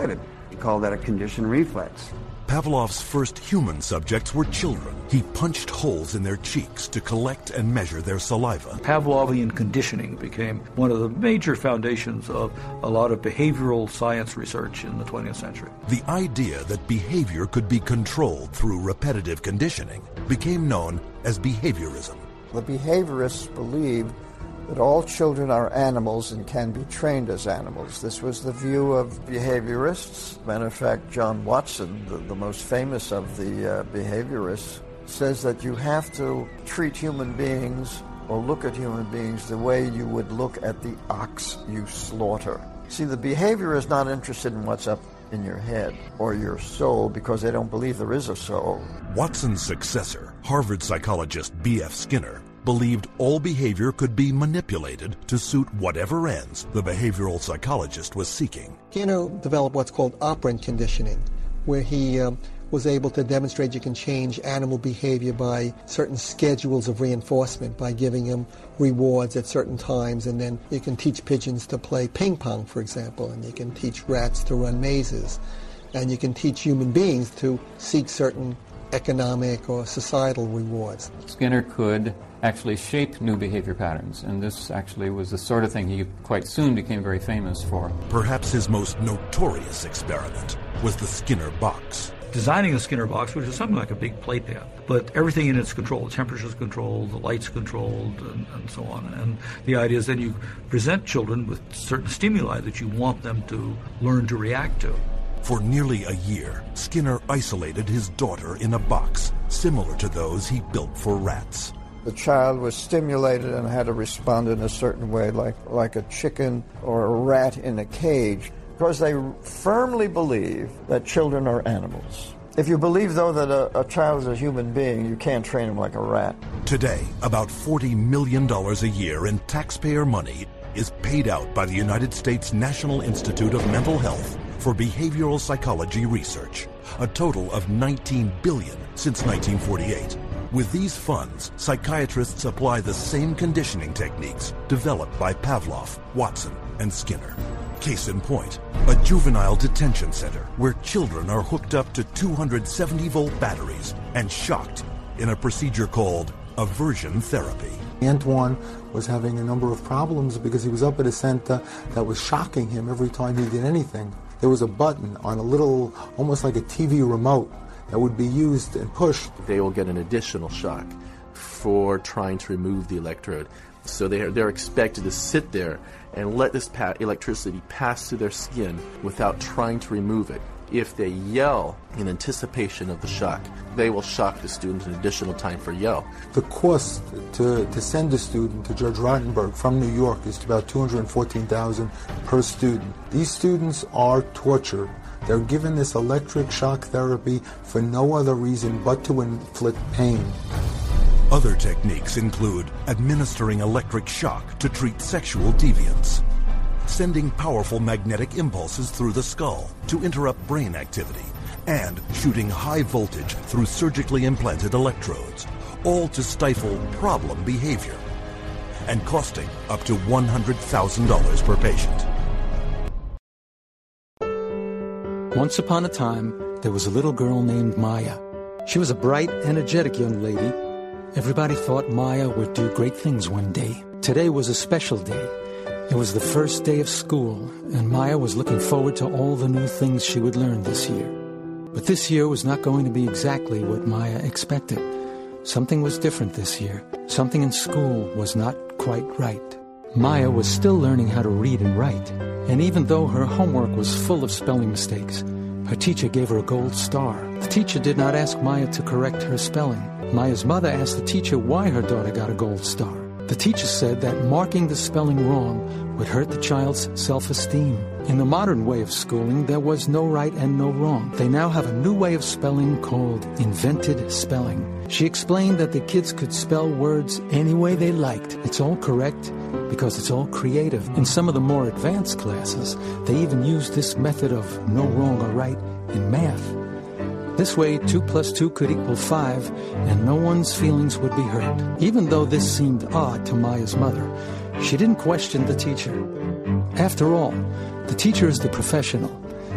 We call that a conditioned reflex. Pavlov's first human subjects were children. He punched holes in their cheeks to collect and measure their saliva. Pavlovian conditioning became one of the major foundations of a lot of behavioral science research in the twentieth century. The idea that behavior could be controlled through repetitive conditioning became known as behaviorism. The behaviorists believed that all children are animals and can be trained as animals. This was the view of behaviorists. Matter of fact, John Watson, the, the most famous of the uh, behaviorists, says that you have to treat human beings or look at human beings the way you would look at the ox you slaughter. See, the behavior is not interested in what's up in your head or your soul because they don't believe there is a soul. Watson's successor, Harvard psychologist B F Skinner, believed all behavior could be manipulated to suit whatever ends the behavioral psychologist was seeking. Skinner developed what's called operant conditioning, where he um, was able to demonstrate you can change animal behavior by certain schedules of reinforcement, by giving them rewards at certain times, and then you can teach pigeons to play ping pong, for example, and you can teach rats to run mazes, and you can teach human beings to seek certain economic or societal rewards. Skinner could actually shape new behavior patterns, and this actually was the sort of thing he quite soon became very famous for. Perhaps his most notorious experiment was the Skinner box. Designing a Skinner box, which is something like a big playpen, but everything in it's controlled. The temperature's controlled, the light's controlled, and, and so on. And the idea is then you present children with certain stimuli that you want them to learn to react to. For nearly a year, Skinner isolated his daughter in a box, similar to those he built for rats. The child was stimulated and had to respond in a certain way, like, like a chicken or a rat in a cage, because they firmly believe that children are animals. If you believe, though, that a, a child is a human being, you can't train him like a rat. Today, about forty million dollars a year in taxpayer money is paid out by the United States National Institute of Mental Health for behavioral psychology research, a total of nineteen billion dollars since nineteen forty-eight. With these funds, psychiatrists apply the same conditioning techniques developed by Pavlov, Watson, and Skinner. Case in point, a juvenile detention center where children are hooked up to two hundred seventy volt batteries and shocked in a procedure called aversion therapy. Antoine was having a number of problems because he was up at a center that was shocking him every time he did anything. There was a button on a little, almost like a T V remote, that would be used and pushed. They will get an additional shock for trying to remove the electrode. So they're, they're expected to sit there and let this pa- electricity pass through their skin without trying to remove it. If they yell in anticipation of the shock, they will shock the student an additional time for yell. The cost to, to send a student to Judge Rottenberg from New York is about two hundred fourteen thousand dollars per student. These students are tortured. They're given this electric shock therapy for no other reason but to inflict pain. Other techniques include administering electric shock to treat sexual deviance, sending powerful magnetic impulses through the skull to interrupt brain activity, and shooting high voltage through surgically implanted electrodes, all to stifle problem behavior, and costing up to one hundred thousand dollars per patient. Once upon a time, there was a little girl named Maya. She was a bright, energetic young lady. Everybody thought Maya would do great things one day. Today was a special day. It was the first day of school, and Maya was looking forward to all the new things she would learn this year. But this year was not going to be exactly what Maya expected. Something was different this year. Something in school was not quite right. Maya was still learning how to read and write, and even though her homework was full of spelling mistakes, her teacher gave her a gold star. The teacher did not ask Maya to correct her spelling. Maya's mother asked the teacher why her daughter got a gold star. The teacher said that marking the spelling wrong would hurt the child's self-esteem. In the modern way of schooling, there was no right and no wrong. They now have a new way of spelling called invented spelling. She explained that the kids could spell words any way they liked. It's all correct because it's all creative. In some of the more advanced classes, they even use this method of no wrong or right in math. This way, two plus two could equal five, and no one's feelings would be hurt. Even though this seemed odd to Maya's mother, she didn't question the teacher. After all, the teacher is the professional,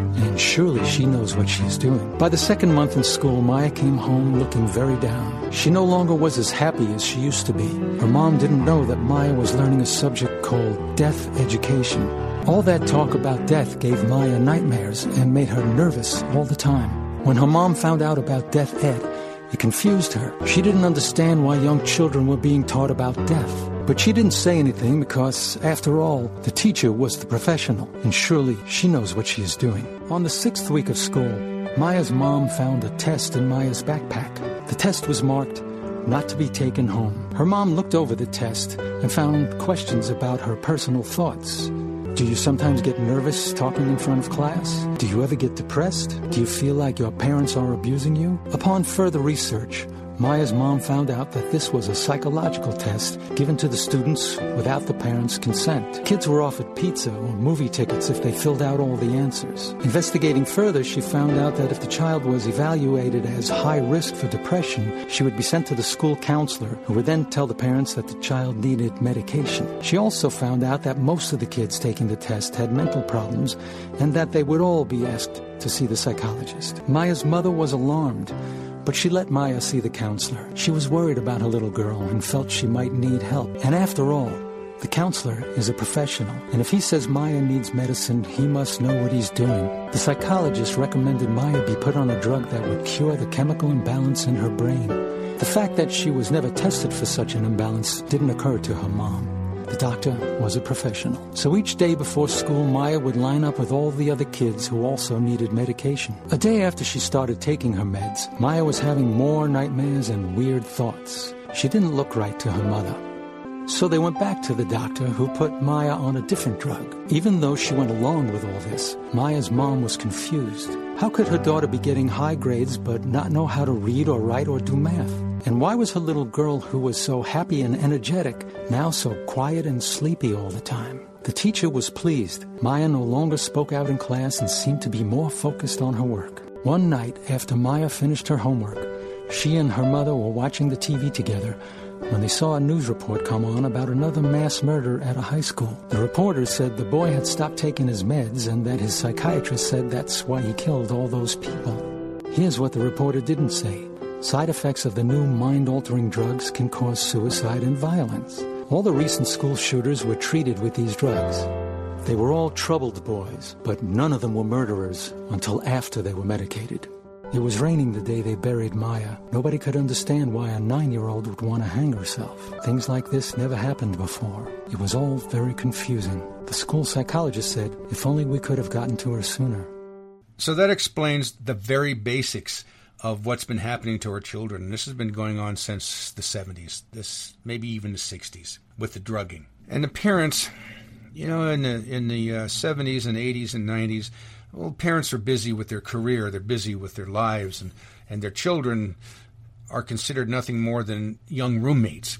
and surely she knows what she's doing. By the second month in school, Maya came home looking very down. She no longer was as happy as she used to be. Her mom didn't know that Maya was learning a subject called death education. All that talk about death gave Maya nightmares and made her nervous all the time. When her mom found out about death ed, it confused her. She didn't understand why young children were being taught about death. But she didn't say anything because, after all, the teacher was the professional, and surely she knows what she is doing. On the sixth week of school, Maya's mom found a test in Maya's backpack. The test was marked, not to be taken home. Her mom looked over the test and found questions about her personal thoughts. Do you sometimes get nervous talking in front of class? Do you ever get depressed? Do you feel like your parents are abusing you? Upon further research, Maya's mom found out that this was a psychological test given to the students without the parents' consent. Kids were offered pizza or movie tickets if they filled out all the answers. Investigating further, she found out that if the child was evaluated as high risk for depression, she would be sent to the school counselor, who would then tell the parents that the child needed medication. She also found out that most of the kids taking the test had mental problems and that they would all be asked to see the psychologist. Maya's mother was alarmed, but she let Maya see the counselor. She was worried about her little girl and felt she might need help. And after all, the counselor is a professional, and if he says Maya needs medicine, he must know what he's doing. The psychologist recommended Maya be put on a drug that would cure the chemical imbalance in her brain. The fact that she was never tested for such an imbalance didn't occur to her mom. The doctor was a professional. So each day before school, Maya would line up with all the other kids who also needed medication. A day after she started taking her meds, Maya was having more nightmares and weird thoughts. She didn't look right to her mother. So they went back to the doctor, who put Maya on a different drug. Even though she went along with all this, Maya's mom was confused. How could her daughter be getting high grades but not know how to read or write or do math? And why was her little girl, who was so happy and energetic, now so quiet and sleepy all the time? The teacher was pleased. Maya no longer spoke out in class and seemed to be more focused on her work. One night, after Maya finished her homework, she and her mother were watching the T V together when they saw a news report come on about another mass murder at a high school. The reporter said the boy had stopped taking his meds and that his psychiatrist said that's why he killed all those people. Here's what the reporter didn't say. Side effects of the new mind-altering drugs can cause suicide and violence. All the recent school shooters were treated with these drugs. They were all troubled boys, but none of them were murderers until after they were medicated. It was raining the day they buried Maya. Nobody could understand why a nine-year-old would want to hang herself. Things like this never happened before. It was all very confusing. The school psychologist said, if only we could have gotten to her sooner. So that explains the very basics of what's been happening to our children. This has been going on since the seventies, this maybe even the sixties, with the drugging. And the parents, you know, in the in the uh, seventies and eighties and nineties, well, parents are busy with their career, they're busy with their lives, and, and their children are considered nothing more than young roommates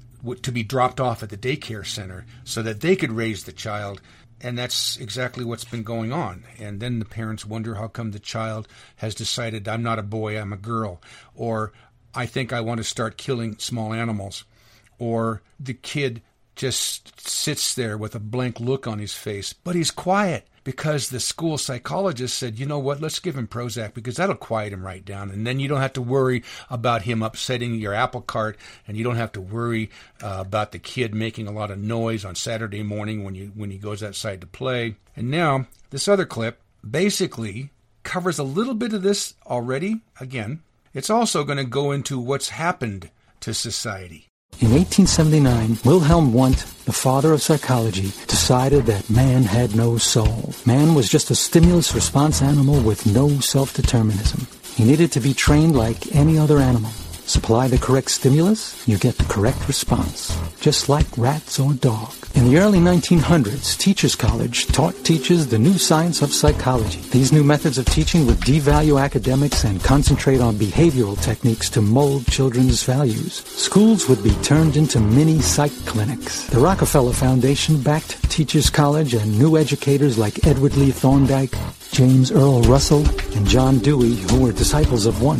to be dropped off at the daycare center so that they could raise the child. And that's exactly what's been going on. And then the parents wonder how come the child has decided, I'm not a boy, I'm a girl. Or I think I want to start killing small animals. Or the kid just sits there with a blank look on his face, but he's quiet because the school psychologist said, you know what, let's give him Prozac because that'll quiet him right down. And then you don't have to worry about him upsetting your apple cart, and you don't have to worry uh, about the kid making a lot of noise on Saturday morning when you when he goes outside to play. And now this other clip basically covers a little bit of this already. Again, it's also going to go into what's happened to society. In eighteen seventy-nine, Wilhelm Wundt, the father of psychology, decided that man had no soul. Man was just a stimulus-response animal with no self-determinism. He needed to be trained like any other animal. Supply the correct stimulus, you get the correct response, just like rats or dogs. In the early nineteen hundreds, Teachers College taught teachers the new science of psychology. These new methods of teaching would devalue academics and concentrate on behavioral techniques to mold children's values. Schools would be turned into mini psych clinics. The Rockefeller Foundation backed Teachers College and new educators like Edward Lee Thorndike, James Earl Russell, and John Dewey, who were disciples of Wundt.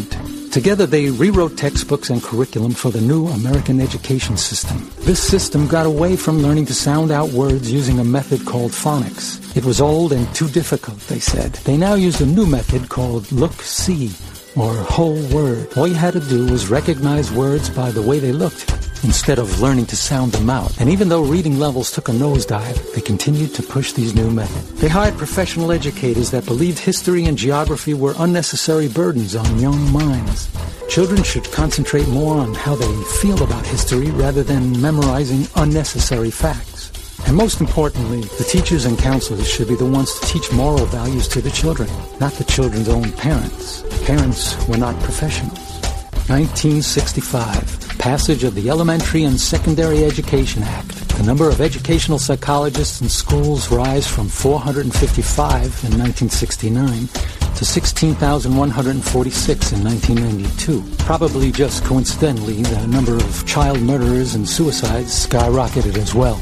Together, they rewrote textbooks and curriculum for the new American education system. This system got away from learning to sound out words using a method called phonics. It was old and too difficult, they said. They now use a new method called look-see, or whole word. All you had to do was recognize words by the way they looked, instead of learning to sound them out. And even though reading levels took a nosedive, they continued to push these new methods. They hired professional educators that believed history and geography were unnecessary burdens on young minds. Children should concentrate more on how they feel about history rather than memorizing unnecessary facts. And most importantly, the teachers and counselors should be the ones to teach moral values to the children, not the children's own parents. Parents were not professionals. nineteen sixty-five, passage of the Elementary and Secondary Education Act. The number of educational psychologists in schools rise from four hundred fifty-five in nineteen sixty-nine to sixteen thousand one hundred forty-six in nineteen ninety-two. Probably just coincidentally, the number of child murderers and suicides skyrocketed as well.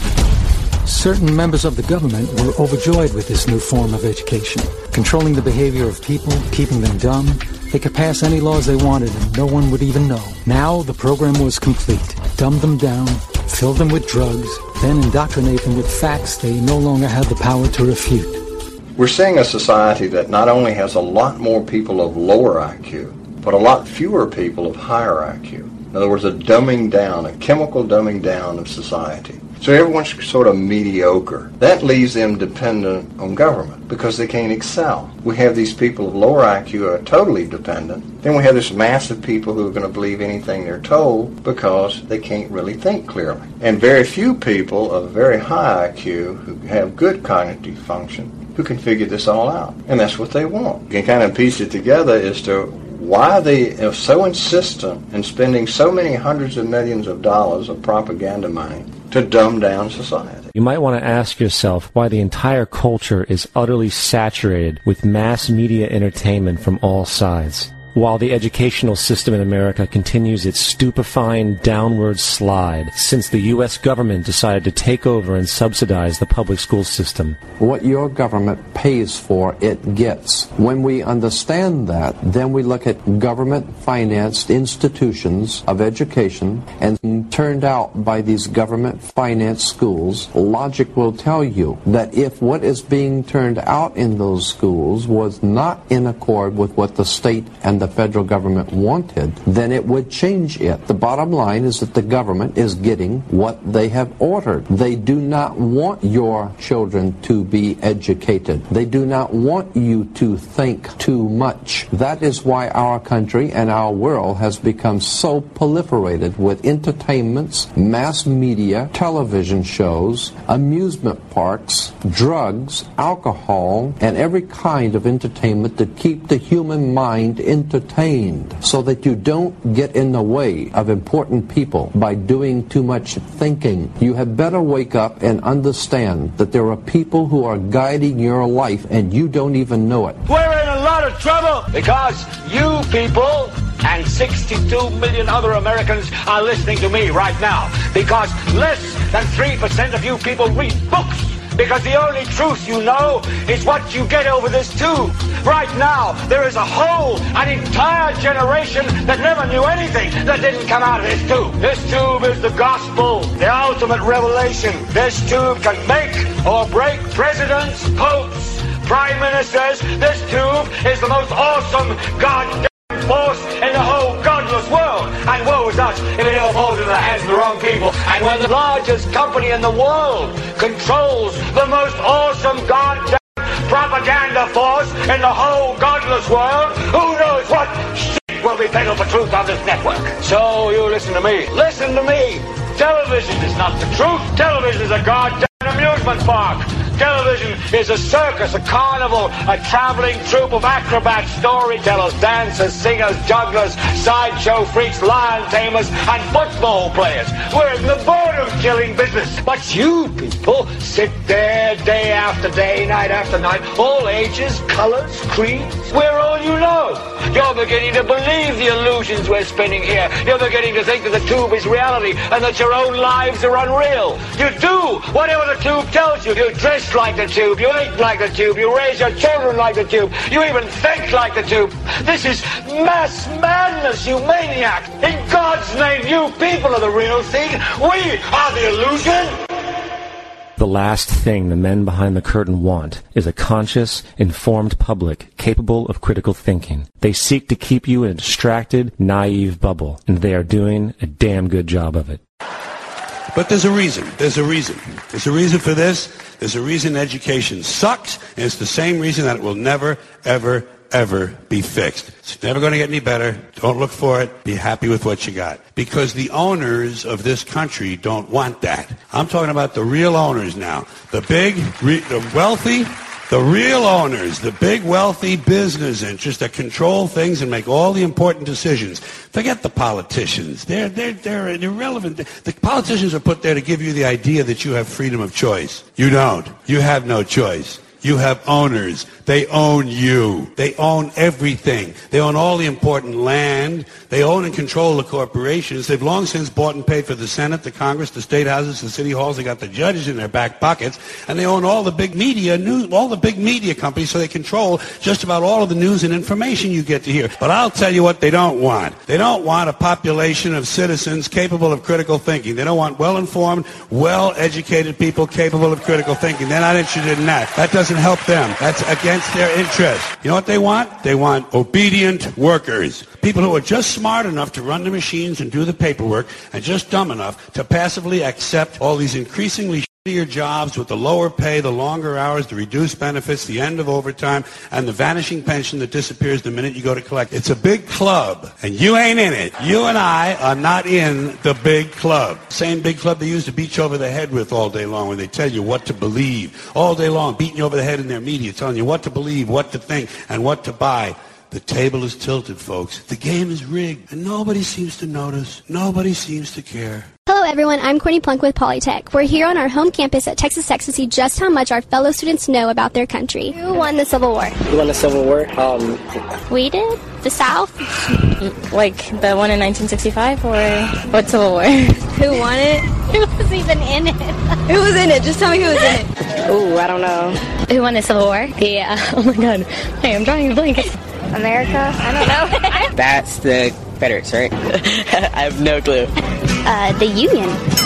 Certain members of the government were overjoyed with this new form of education, controlling the behavior of people, keeping them dumb. They could pass any laws they wanted and no one would even know. Now the program was complete. Dumb them down, fill them with drugs, then indoctrinate them with facts they no longer have the power to refute. We're seeing a society that not only has a lot more people of lower I Q, but a lot fewer people of higher I Q. In other words, a dumbing down, a chemical dumbing down of society. So everyone's sort of mediocre. That leaves them dependent on government because they can't excel. We have these people of lower I Q who are totally dependent. Then we have this mass of people who are going to believe anything they're told because they can't really think clearly. And very few people of very high I Q who have good cognitive function who can figure this all out. And that's what they want. You can kind of piece it together as to why they are so insistent in spending so many hundreds of millions of dollars of propaganda money to dumb down society. You might want to ask yourself why the entire culture is utterly saturated with mass media entertainment from all sides, while the educational system in America continues its stupefying downward slide since the U S government decided to take over and subsidize the public school system. What your government pays for, it gets. When we understand that, then we look at government-financed institutions of education, and turned out by these government-financed schools, logic will tell you that if what is being turned out in those schools was not in accord with what the state and the federal government wanted, then it would change it. The bottom line is that the government is getting what they have ordered. They do not want your children to be educated. They do not want you to think too much. That is why our country and our world has become so proliferated with entertainments, mass media, television shows, amusement parks, drugs, alcohol, and every kind of entertainment to keep the human mind entertained, so that you don't get in the way of important people by doing too much thinking. You had better wake up and understand that there are people who are guiding your life and you don't even know it. We're in a lot of trouble because you people and sixty-two million other Americans are listening to me right now, because less than three percent of you people read books. Because the only truth you know is what you get over this tube. Right now, there is a whole, an entire generation that never knew anything that didn't come out of this tube. This tube is the gospel, the ultimate revelation. This tube can make or break presidents, popes, prime ministers. This tube is the most awesome goddamn force in the whole godless world. And woe is us if it all falls into the hands of the wrong people. And when the largest company in the world controls the most awesome goddamn propaganda force in the whole godless world, who knows what shit will be peddled for truth on this network. So you listen to me. Listen to me. Television is not the truth. Television is a goddamn amusement park. Television is a circus, a carnival, a traveling troupe of acrobats, storytellers, dancers, singers, jugglers, sideshow freaks, lion tamers, and football players. We're in the boredom-killing business. But you people sit there day after day, night after night, all ages, colors, creeds. We're all you know. You're beginning to believe the illusions we're spinning here. You're beginning to think that the tube is reality and that your own lives are unreal. You do whatever the tube tells you. You dress dress like the tube, you eat like the tube, you raise your children like the tube, you even think like the tube. This is mass madness, you maniac. In God's name, you people are the real thing. We are the illusion. The last thing the men behind the curtain want is a conscious, informed public capable of critical thinking. They seek to keep you in a distracted, naive bubble, and they are doing a damn good job of it. But there's a reason. There's a reason. There's a reason for this. There's a reason education sucks, and it's the same reason that it will never, ever, ever be fixed. It's never going to get any better. Don't look for it. Be happy with what you got. Because the owners of this country don't want that. I'm talking about the real owners now. The big, re- the wealthy, the real owners, the big wealthy business interests that control things and make all the important decisions. Forget the politicians. They're, they're, they're irrelevant. The politicians are put there to give you the idea that you have freedom of choice. You don't. You have no choice. You have owners. They own you. They own everything. They own all the important land. They own and control the corporations. They've long since bought and paid for the Senate, the Congress, the state houses, the city halls. They got the judges in their back pockets. And they own all the big media, news, all the big media companies, so they control just about all of the news and information you get to hear. But I'll tell you what they don't want. They don't want a population of citizens capable of critical thinking. They don't want well-informed, well-educated people capable of critical thinking. They're not interested in that. That doesn't help them. That's against their interest. You know what they want? They want obedient workers. People who are just smart enough to run the machines and do the paperwork and just dumb enough to passively accept all these increasingly shittier jobs with the lower pay, the longer hours, the reduced benefits, the end of overtime, and the vanishing pension that disappears the minute you go to collect. It's a big club, and you ain't in it. You and I are not in the big club. Same big club they used to beat you over the head with all day long when they tell you what to believe. All day long, beating you over the head in their media, telling you what to believe, what to think, and what to buy. The table is tilted, folks. The game is rigged, and nobody seems to notice. Nobody seems to care. Hello everyone, I'm Courtney Plunk with Polytech. We're here on our home campus at Texas Tech to see just how much our fellow students know about their country. Who won the Civil War? Who won the Civil War? Um, we did? The South? Like the one in nineteen sixty-five, or what Civil War? Who won it? Who was even in it? Who was in it? Just tell me who was in it. Ooh, I don't know. Who won the Civil War? Yeah. Oh my god. Hey, I'm drawing a blank. America? I don't know. That's the Confederates, right? I have no clue. Uh, the Union.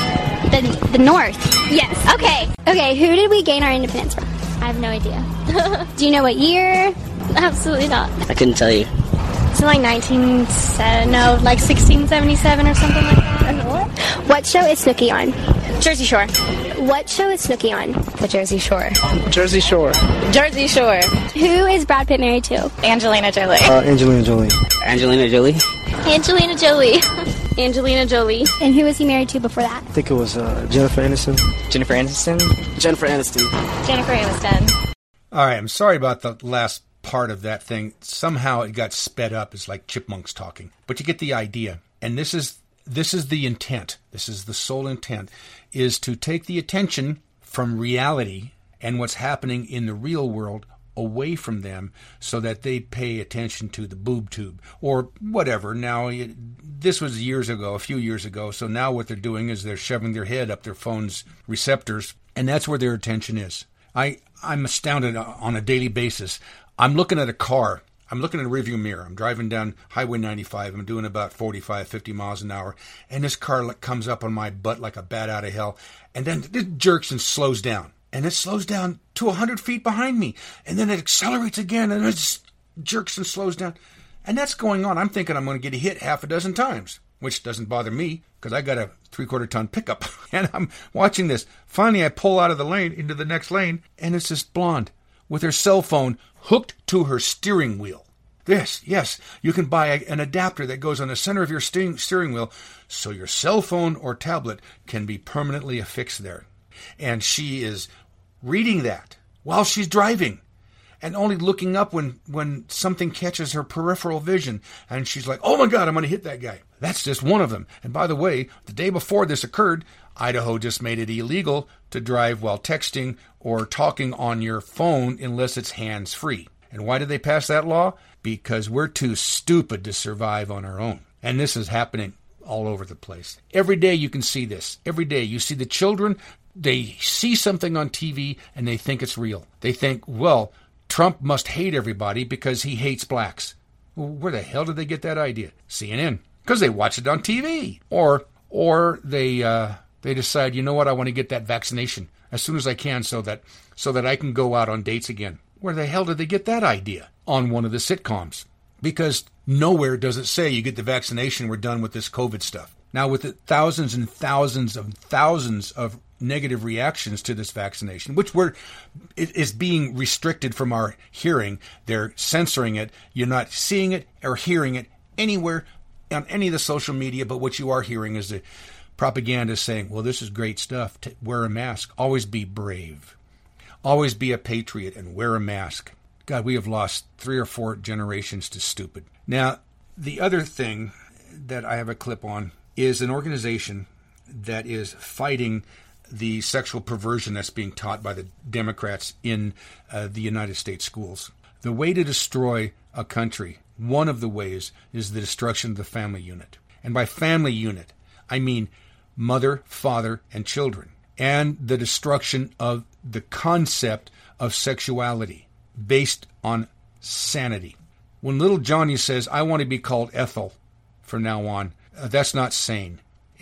The the North. Yes. Okay. Okay, who did we gain our independence from? I have no idea. Do you know what year? Absolutely not. I couldn't tell you. It's like nineteen, no, like sixteen seventy-seven or something like that. What? What show is Snooki on? Jersey Shore. What show is Snooki on? The Jersey Shore. Jersey Shore. Jersey Shore. Who is Brad Pitt married to? Angelina Jolie. Uh, Angelina Jolie. Angelina Jolie. Angelina Jolie. Angelina Jolie. And who was he married to before that? I think it was uh, Jennifer Aniston. Jennifer Aniston? Jennifer Aniston. Jennifer Aniston. All right, I'm sorry about the last part of that thing. Somehow it got sped up. It's like chipmunks talking. But you get the idea. And this is this is the intent. This is the sole intent, is to take the attention from reality and what's happening in the real world away from them so that they pay attention to the boob tube or whatever. Now, it, this was years ago, a few years ago. So now what they're doing is they're shoving their head up their phone's receptors, and that's where their attention is. I, I'm astounded on a daily basis. I'm looking at a car. I'm looking at a rearview mirror. I'm driving down Highway ninety-five. I'm doing about forty-five, fifty miles an hour. And this car comes up on my butt like a bat out of hell. And then it jerks and slows down. And it slows down to one hundred feet behind me. And then it accelerates again. And it just jerks and slows down. And that's going on. I'm thinking I'm going to get hit half a dozen times, which doesn't bother me because I got a three-quarter ton pickup. And I'm watching this. Finally, I pull out of the lane into the next lane. And it's this blonde with her cell phone hooked to her steering wheel. This, yes, you can buy a, an adapter that goes on the center of your steering, steering wheel so your cell phone or tablet can be permanently affixed there. And she is reading that while she's driving and only looking up when, when something catches her peripheral vision. And she's like, oh my God, I'm going to hit that guy. That's just one of them. And by the way, the day before this occurred, Idaho just made it illegal to drive while texting or talking on your phone unless it's hands-free. And why did they pass that law? Because we're too stupid to survive on our own. And this is happening all over the place. Every day you can see this. Every day you see the children they see something on T V and they think it's real. They think, well, Trump must hate everybody because he hates blacks. Well, where the hell did they get that idea? C N N, because they watch it on T V. Or or they uh, they decide, you know what, I want to get that vaccination as soon as I can so that so that I can go out on dates again. Where the hell did they get that idea? On one of the sitcoms. Because nowhere does it say you get the vaccination, we're done with this COVID stuff. Now, with the thousands and thousands of thousands of negative reactions to this vaccination, which were it is being restricted from our hearing, they're censoring it. You're not seeing it or hearing it anywhere on any of the social media, but what you are hearing is the propaganda saying, well, this is great stuff. Wear a mask. Always be brave. Always be a patriot and wear a mask. God, we have lost three or four generations to stupid. Now, the other thing that I have a clip on is an organization that is fighting the sexual perversion that's being taught by the Democrats in uh, the United States schools. The way to destroy a country, one of the ways, is the destruction of the family unit. And by family unit, I mean mother, father, and children. And the destruction of the concept of sexuality based on sanity. When little Johnny says, I want to be called Ethel from now on, uh, that's not sane.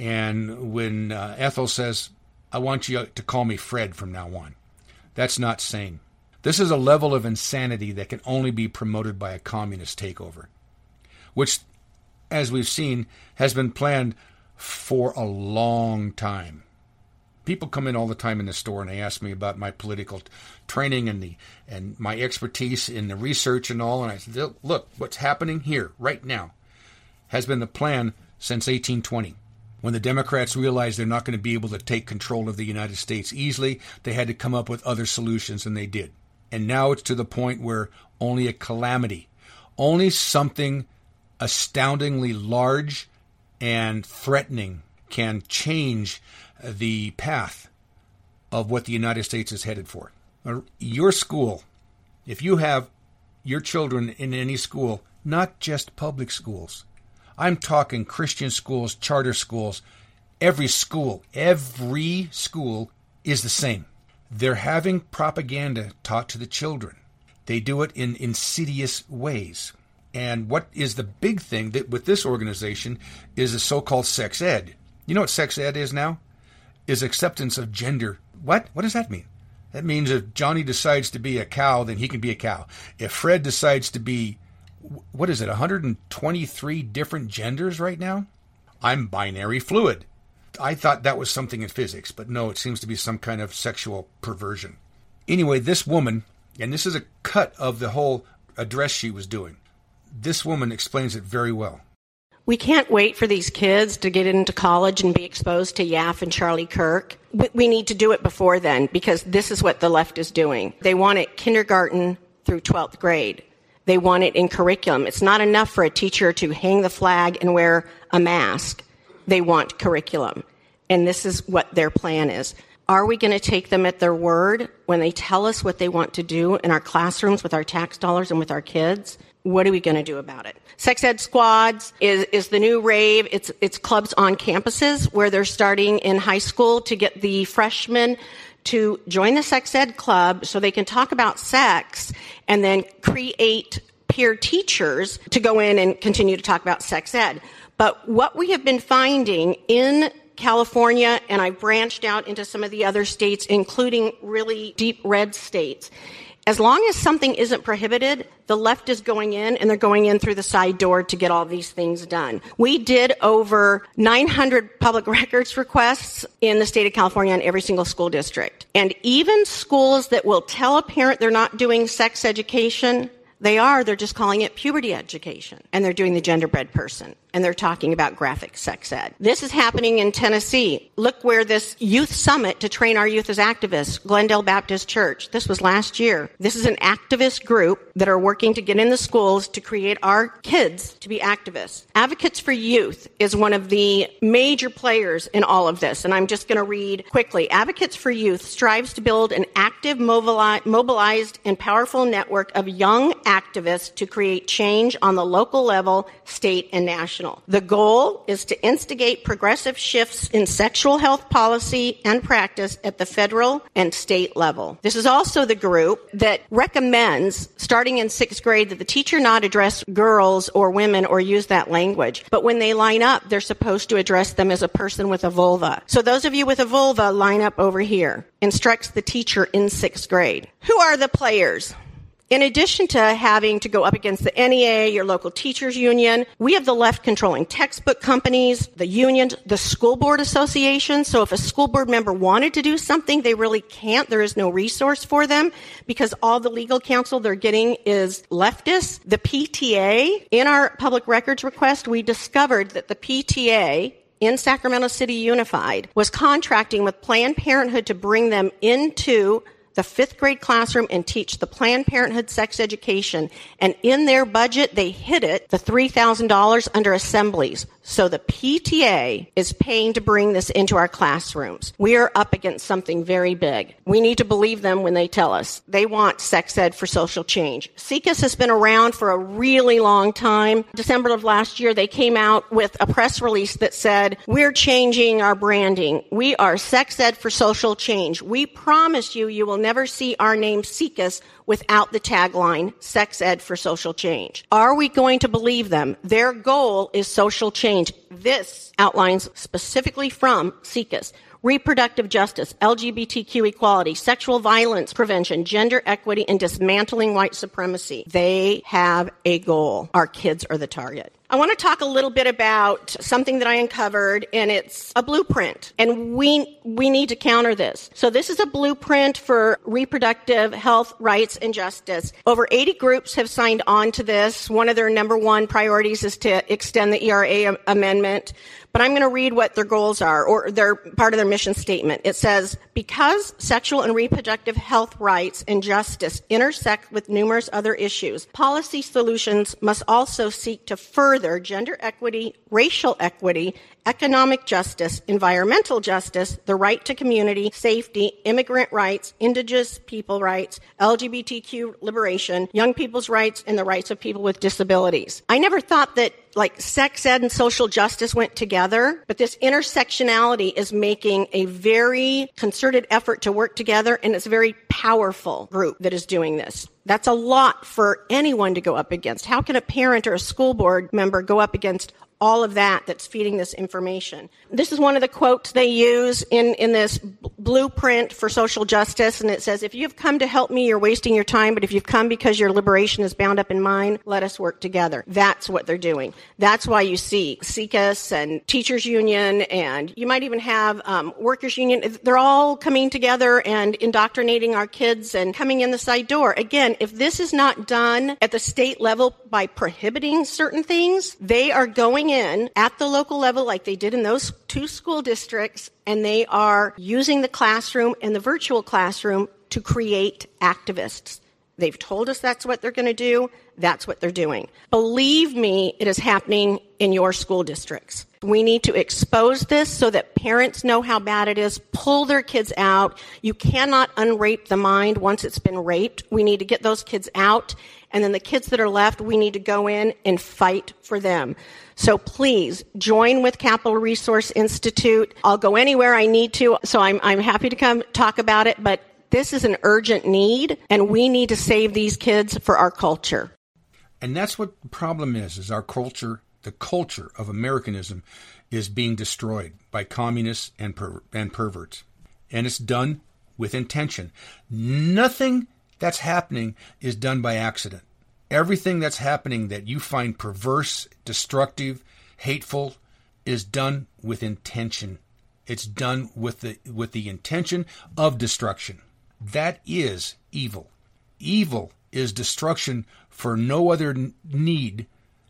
And when uh, Ethel says, I want you to call me Fred from now on, that's not sane. This is a level of insanity that can only be promoted by a communist takeover, which, as we've seen, has been planned for a long time. People come in all the time in the store and they ask me about my political training and the and my expertise in the research and all. And I said, look, what's happening here right now has been the plan since eighteen twenty. When the Democrats realized they're not going to be able to take control of the United States easily, they had to come up with other solutions, and they did. And now it's to the point where only a calamity, only something astoundingly large and threatening can change the path of what the United States is headed for. Your school, if you have your children in any school, not just public schools, I'm talking Christian schools, charter schools, every school, every school is the same. They're having propaganda taught to the children. They do it in insidious ways. And what is the big thing that with this organization is the so-called sex ed. You know what sex ed is now? Is acceptance of gender. What? What does that mean? That means if Johnny decides to be a cow, then he can be a cow. If Fred decides to be, what is it, one hundred twenty-three different genders right now? I'm binary fluid. I thought that was something in physics, but no, it seems to be some kind of sexual perversion. Anyway, this woman, and this is a cut of the whole address she was doing, this woman explains it very well. We can't wait for these kids to get into college and be exposed to Yaf and Charlie Kirk. We need to do it before then, because this is what the left is doing. They want it kindergarten through twelfth grade. They want it in curriculum. It's not enough for a teacher to hang the flag and wear a mask. They want curriculum. And this is what their plan is. Are we going to take them at their word when they tell us what they want to do in our classrooms with our tax dollars and with our kids? What are we going to do about it? Sex ed squads is, is the new rave. It's, it's clubs on campuses where they're starting in high school to get the freshmen to join the sex ed club so they can talk about sex and then create peer teachers to go in and continue to talk about sex ed. But what we have been finding in California, and I branched out into some of the other states, including really deep red states, as long as something isn't prohibited, the left is going in, and they're going in through the side door to get all these things done. We did over nine hundred public records requests in the state of California in every single school district. And even schools that will tell a parent they're not doing sex education, they are. They're just calling it puberty education. And they're doing the genderbread person. And they're talking about graphic sex ed. This is happening in Tennessee. Look where this youth summit to train our youth as activists, Glendale Baptist Church. This was last year. This is an activist group that are working to get in the schools to create our kids to be activists. Advocates for Youth is one of the major players in all of this. And I'm just going to read quickly. Advocates for Youth strives to build an active, mobilized, and powerful network of young activists to create change on the local level, state, and national. The goal is to instigate progressive shifts in sexual health policy and practice at the federal and state level. This is also the group that recommends, starting in sixth grade, that the teacher not address girls or women or use that language. But when they line up, they're supposed to address them as a person with a vulva. So those of you with a vulva, line up over here. Instructs the teacher in sixth grade. Who are the players? In addition to having to go up against the N E A, your local teachers union, we have the left controlling textbook companies, the unions, the school board association. So if a school board member wanted to do something, they really can't. There is no resource for them because all the legal counsel they're getting is leftist. The P T A, in our public records request, we discovered that the P T A in Sacramento City Unified was contracting with Planned Parenthood to bring them into the fifth grade classroom and teach the Planned Parenthood sex education. And in their budget, they hid it, the three thousand dollars under assemblies. So the P T A is paying to bring this into our classrooms. We are up against something very big. We need to believe them when they tell us. They want sex ed for social change. SIECUS has been around for a really long time. December of last year, they came out with a press release that said, we're changing our branding. We are sex ed for social change. We promise you, you will never see our name SIECUS without the tagline, Sex Ed for Social Change. Are we going to believe them? Their goal is social change. This outlines specifically from SIECUS. Reproductive justice, L G B T Q equality, sexual violence prevention, gender equity, and dismantling white supremacy. They have a goal. Our kids are the target. I want to talk a little bit about something that I uncovered, and it's a blueprint, and we we need to counter this. So this is a blueprint for reproductive health, rights, and justice. Over eighty groups have signed on to this. One of their number one priorities is to extend the E R A amendment. But I'm going to read what their goals are, or they're part of their mission statement. It says, because sexual and reproductive health rights and justice intersect with numerous other issues, policy solutions must also seek to further gender equity, racial equity, economic justice, environmental justice, the right to community, safety, immigrant rights, indigenous people rights, L G B T Q liberation, young people's rights, and the rights of people with disabilities. I never thought that like sex ed and social justice went together, but this intersectionality is making a very concerted effort to work together, and it's a very powerful group that is doing this. That's a lot for anyone to go up against. How can a parent or a school board member go up against all of that that's feeding this information? This is one of the quotes they use in, in this b- blueprint for social justice, and it says, if you've come to help me, you're wasting your time, but if you've come because your liberation is bound up in mine, let us work together. That's what they're doing. That's why you see SIECUS and Teachers Union, and you might even have um, Workers Union. They're all coming together and indoctrinating our kids and coming in the side door. Again, if this is not done at the state level by prohibiting certain things, they are going in at the local level like they did in those two school districts, and they are using the classroom and the virtual classroom to create activists. They've told us that's what they're going to do. That's what they're doing. Believe me, it is happening in your school districts. We need to expose this so that parents know how bad it is, pull their kids out. You cannot unrape the mind once it's been raped. We need to get those kids out. And then the kids that are left, we need to go in and fight for them. So please join with Capital Resource Institute. I'll go anywhere I need to. So I'm, I'm happy to come talk about it, but this is an urgent need, and we need to save these kids for our culture. And that's what the problem is, is our culture, the culture of Americanism is being destroyed by communists and, per- and perverts. And it's done with intention. Nothing that's happening is done by accident. Everything that's happening that you find perverse, destructive, hateful is done with intention. It's done with the with the intention of destruction. That is evil. Evil is destruction for no other need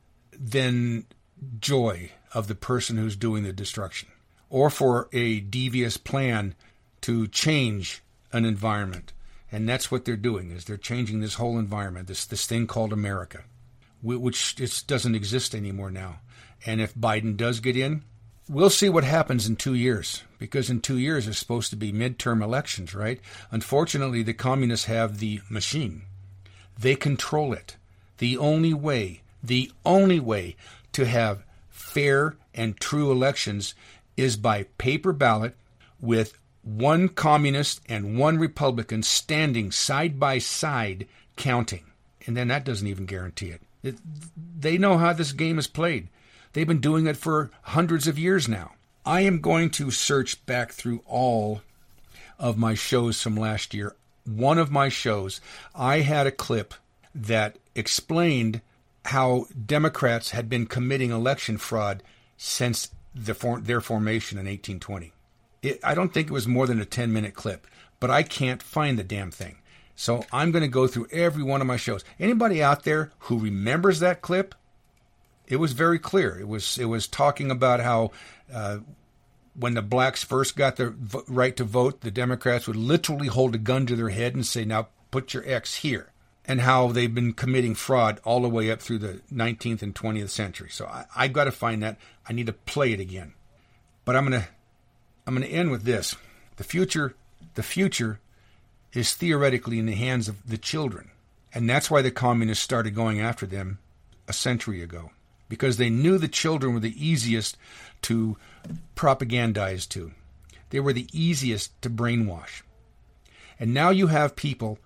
than joy of the person who's doing the destruction, or for a devious plan to change an environment. And that's what they're doing, is they're changing this whole environment, this this thing called America, which just doesn't exist anymore now. And if Biden does get in, we'll see what happens in two years, because in two years it's supposed to be midterm elections, right? Unfortunately, the communists have the machine. They control it. the only way, the only way to have fair and true elections is by paper ballot with one communist and one Republican standing side by side counting. And then that doesn't even guarantee it. it. They know how this game is played. They've been doing it for hundreds of years now. I am going to search back through all of my shows from last year. One of my shows, I had a clip that explained how Democrats had been committing election fraud since the for, their formation in eighteen twenty. It, I don't think it was more than a ten-minute clip, but I can't find the damn thing. So I'm going to go through every one of my shows. Anybody out there who remembers that clip? It was very clear. It was it was talking about how uh, when the blacks first got the v- right to vote, the Democrats would literally hold a gun to their head and say, now put your X here. And how they've been committing fraud all the way up through the nineteenth and twentieth century. So I, I've got to find that. I need to play it again. But I'm going to I'm going to end with this. The future, the future is theoretically in the hands of the children. And that's why the communists started going after them a century ago. Because they knew the children were the easiest to propagandize to. They were the easiest to brainwash. And now you have people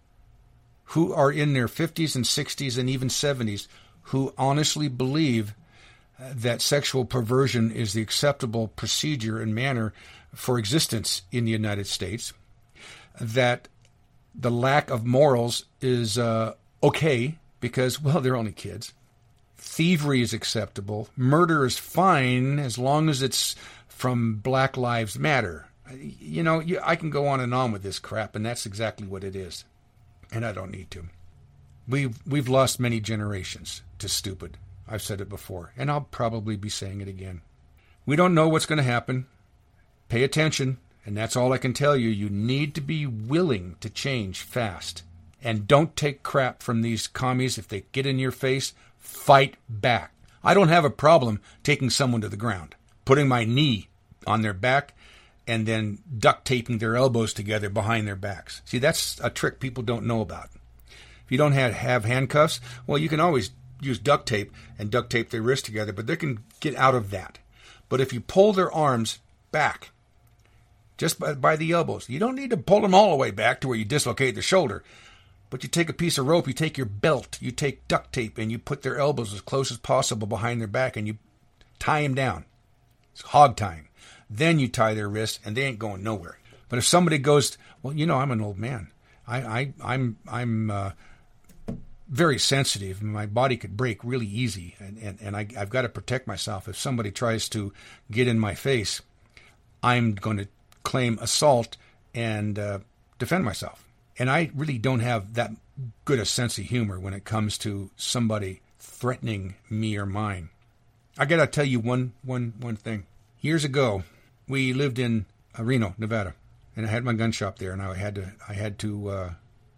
who are in their fifties and sixties and even seventies who honestly believe that sexual perversion is the acceptable procedure and manner for existence in the United States, that the lack of morals is uh, okay because, well, they're only kids. Thievery is acceptable. Murder is fine as long as it's from Black Lives Matter. You know, I can go on and on with this crap, and that's exactly what it is. And I don't need to. We've, we've lost many generations to stupid. I've said it before, and I'll probably be saying it again. We don't know what's going to happen. Pay attention, and that's all I can tell you. You need to be willing to change fast. And don't take crap from these commies. If they get in your face, fight back. I don't have a problem taking someone to the ground, putting my knee on their back, and then duct taping their elbows together behind their backs. See, that's a trick people don't know about. If you don't have, have handcuffs, well, you can always use duct tape and duct tape their wrists together, but they can get out of that. But if you pull their arms back, just by, by the elbows, you don't need to pull them all the way back to where you dislocate the shoulder, but you take a piece of rope, you take your belt, you take duct tape, and you put their elbows as close as possible behind their back, and you tie them down. It's hog tying. Then you tie their wrists, and they ain't going nowhere. But if somebody goes, well, you know, I'm an old man. I, I, I'm, I'm uh, very sensitive. My body could break really easy, and, and, and I, I've got to protect myself. If somebody tries to get in my face, I'm going to claim assault and uh, defend myself. And I really don't have that good a sense of humor when it comes to somebody threatening me or mine. I got to tell you one, one, one thing. Years ago, we lived in uh, Reno, Nevada, and I had my gun shop there, and I had to I had to uh,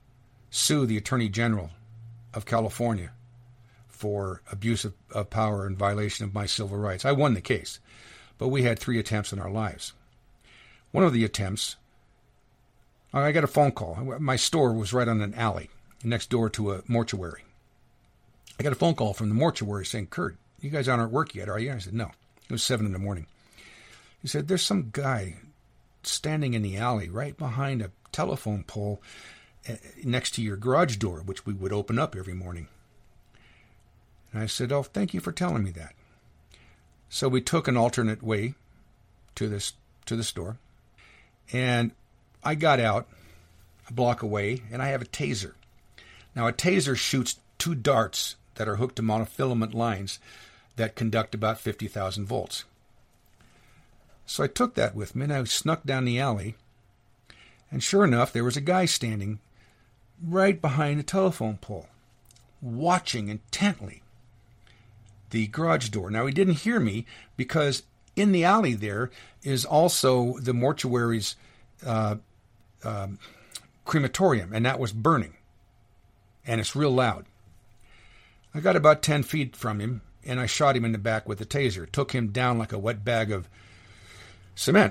sue the Attorney General of California for abuse of, of power and violation of my civil rights. I won the case, but we had three attempts in our lives. One of the attempts, I got a phone call. My store was right on an alley next door to a mortuary. I got a phone call from the mortuary saying, Kurt, you guys aren't at work yet, are you? I said, no. It was seven in the morning. He said, there's some guy standing in the alley right behind a telephone pole next to your garage door, which we would open up every morning. And I said, oh, thank you for telling me that. So we took an alternate way to this to the store. And I got out a block away, and I have a taser. Now, a taser shoots two darts that are hooked to monofilament lines that conduct about fifty thousand volts. So I took that with me, and I snuck down the alley, and sure enough, there was a guy standing right behind the telephone pole, watching intently the garage door. Now, he didn't hear me because in the alley there is also the mortuary's uh, um, crematorium, and that was burning, and it's real loud. I got about ten feet from him, and I shot him in the back with a taser. Took him down like a wet bag of cement.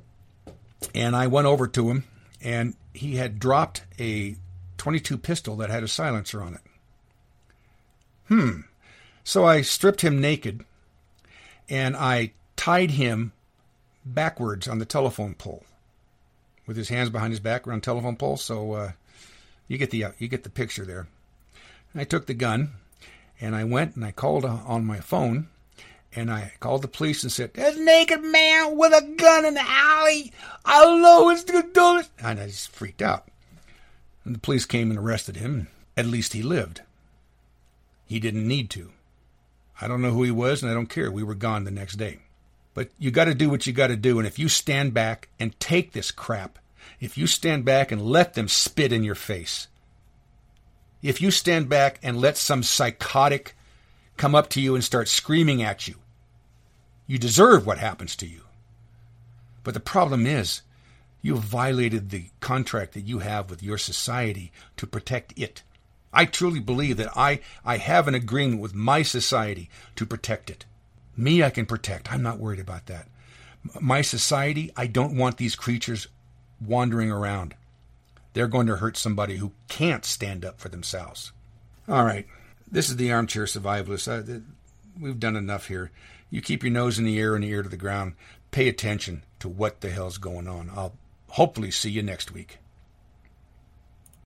And I went over to him, and he had dropped a twenty-two pistol that had a silencer on it. Hmm. So I stripped him naked, and I tied him backwards on the telephone pole, with his hands behind his back around the telephone pole. So uh, you get the uh, you get the picture there. And I took the gun, and I went and I called uh, on my phone, and I called the police and said, "There's a naked man with a gun in the alley. I don't know what's going to do it." And I just freaked out. And the police came and arrested him. At least he lived. He didn't need to. I don't know who he was, and I don't care. We were gone the next day. But you got to do what you got to do. And if you stand back and take this crap, if you stand back and let them spit in your face, if you stand back and let some psychotic come up to you and start screaming at you, you deserve what happens to you. But the problem is, you have violated the contract that you have with your society to protect it. I truly believe that I, I have an agreement with my society to protect it. Me, I can protect. I'm not worried about that. My society, I don't want these creatures wandering around. They're going to hurt somebody who can't stand up for themselves. All right. This is the Armchair Survivalist. I, we've done enough here. You keep your nose in the air and your ear to the ground. Pay attention to what the hell's going on. I'll hopefully see you next week.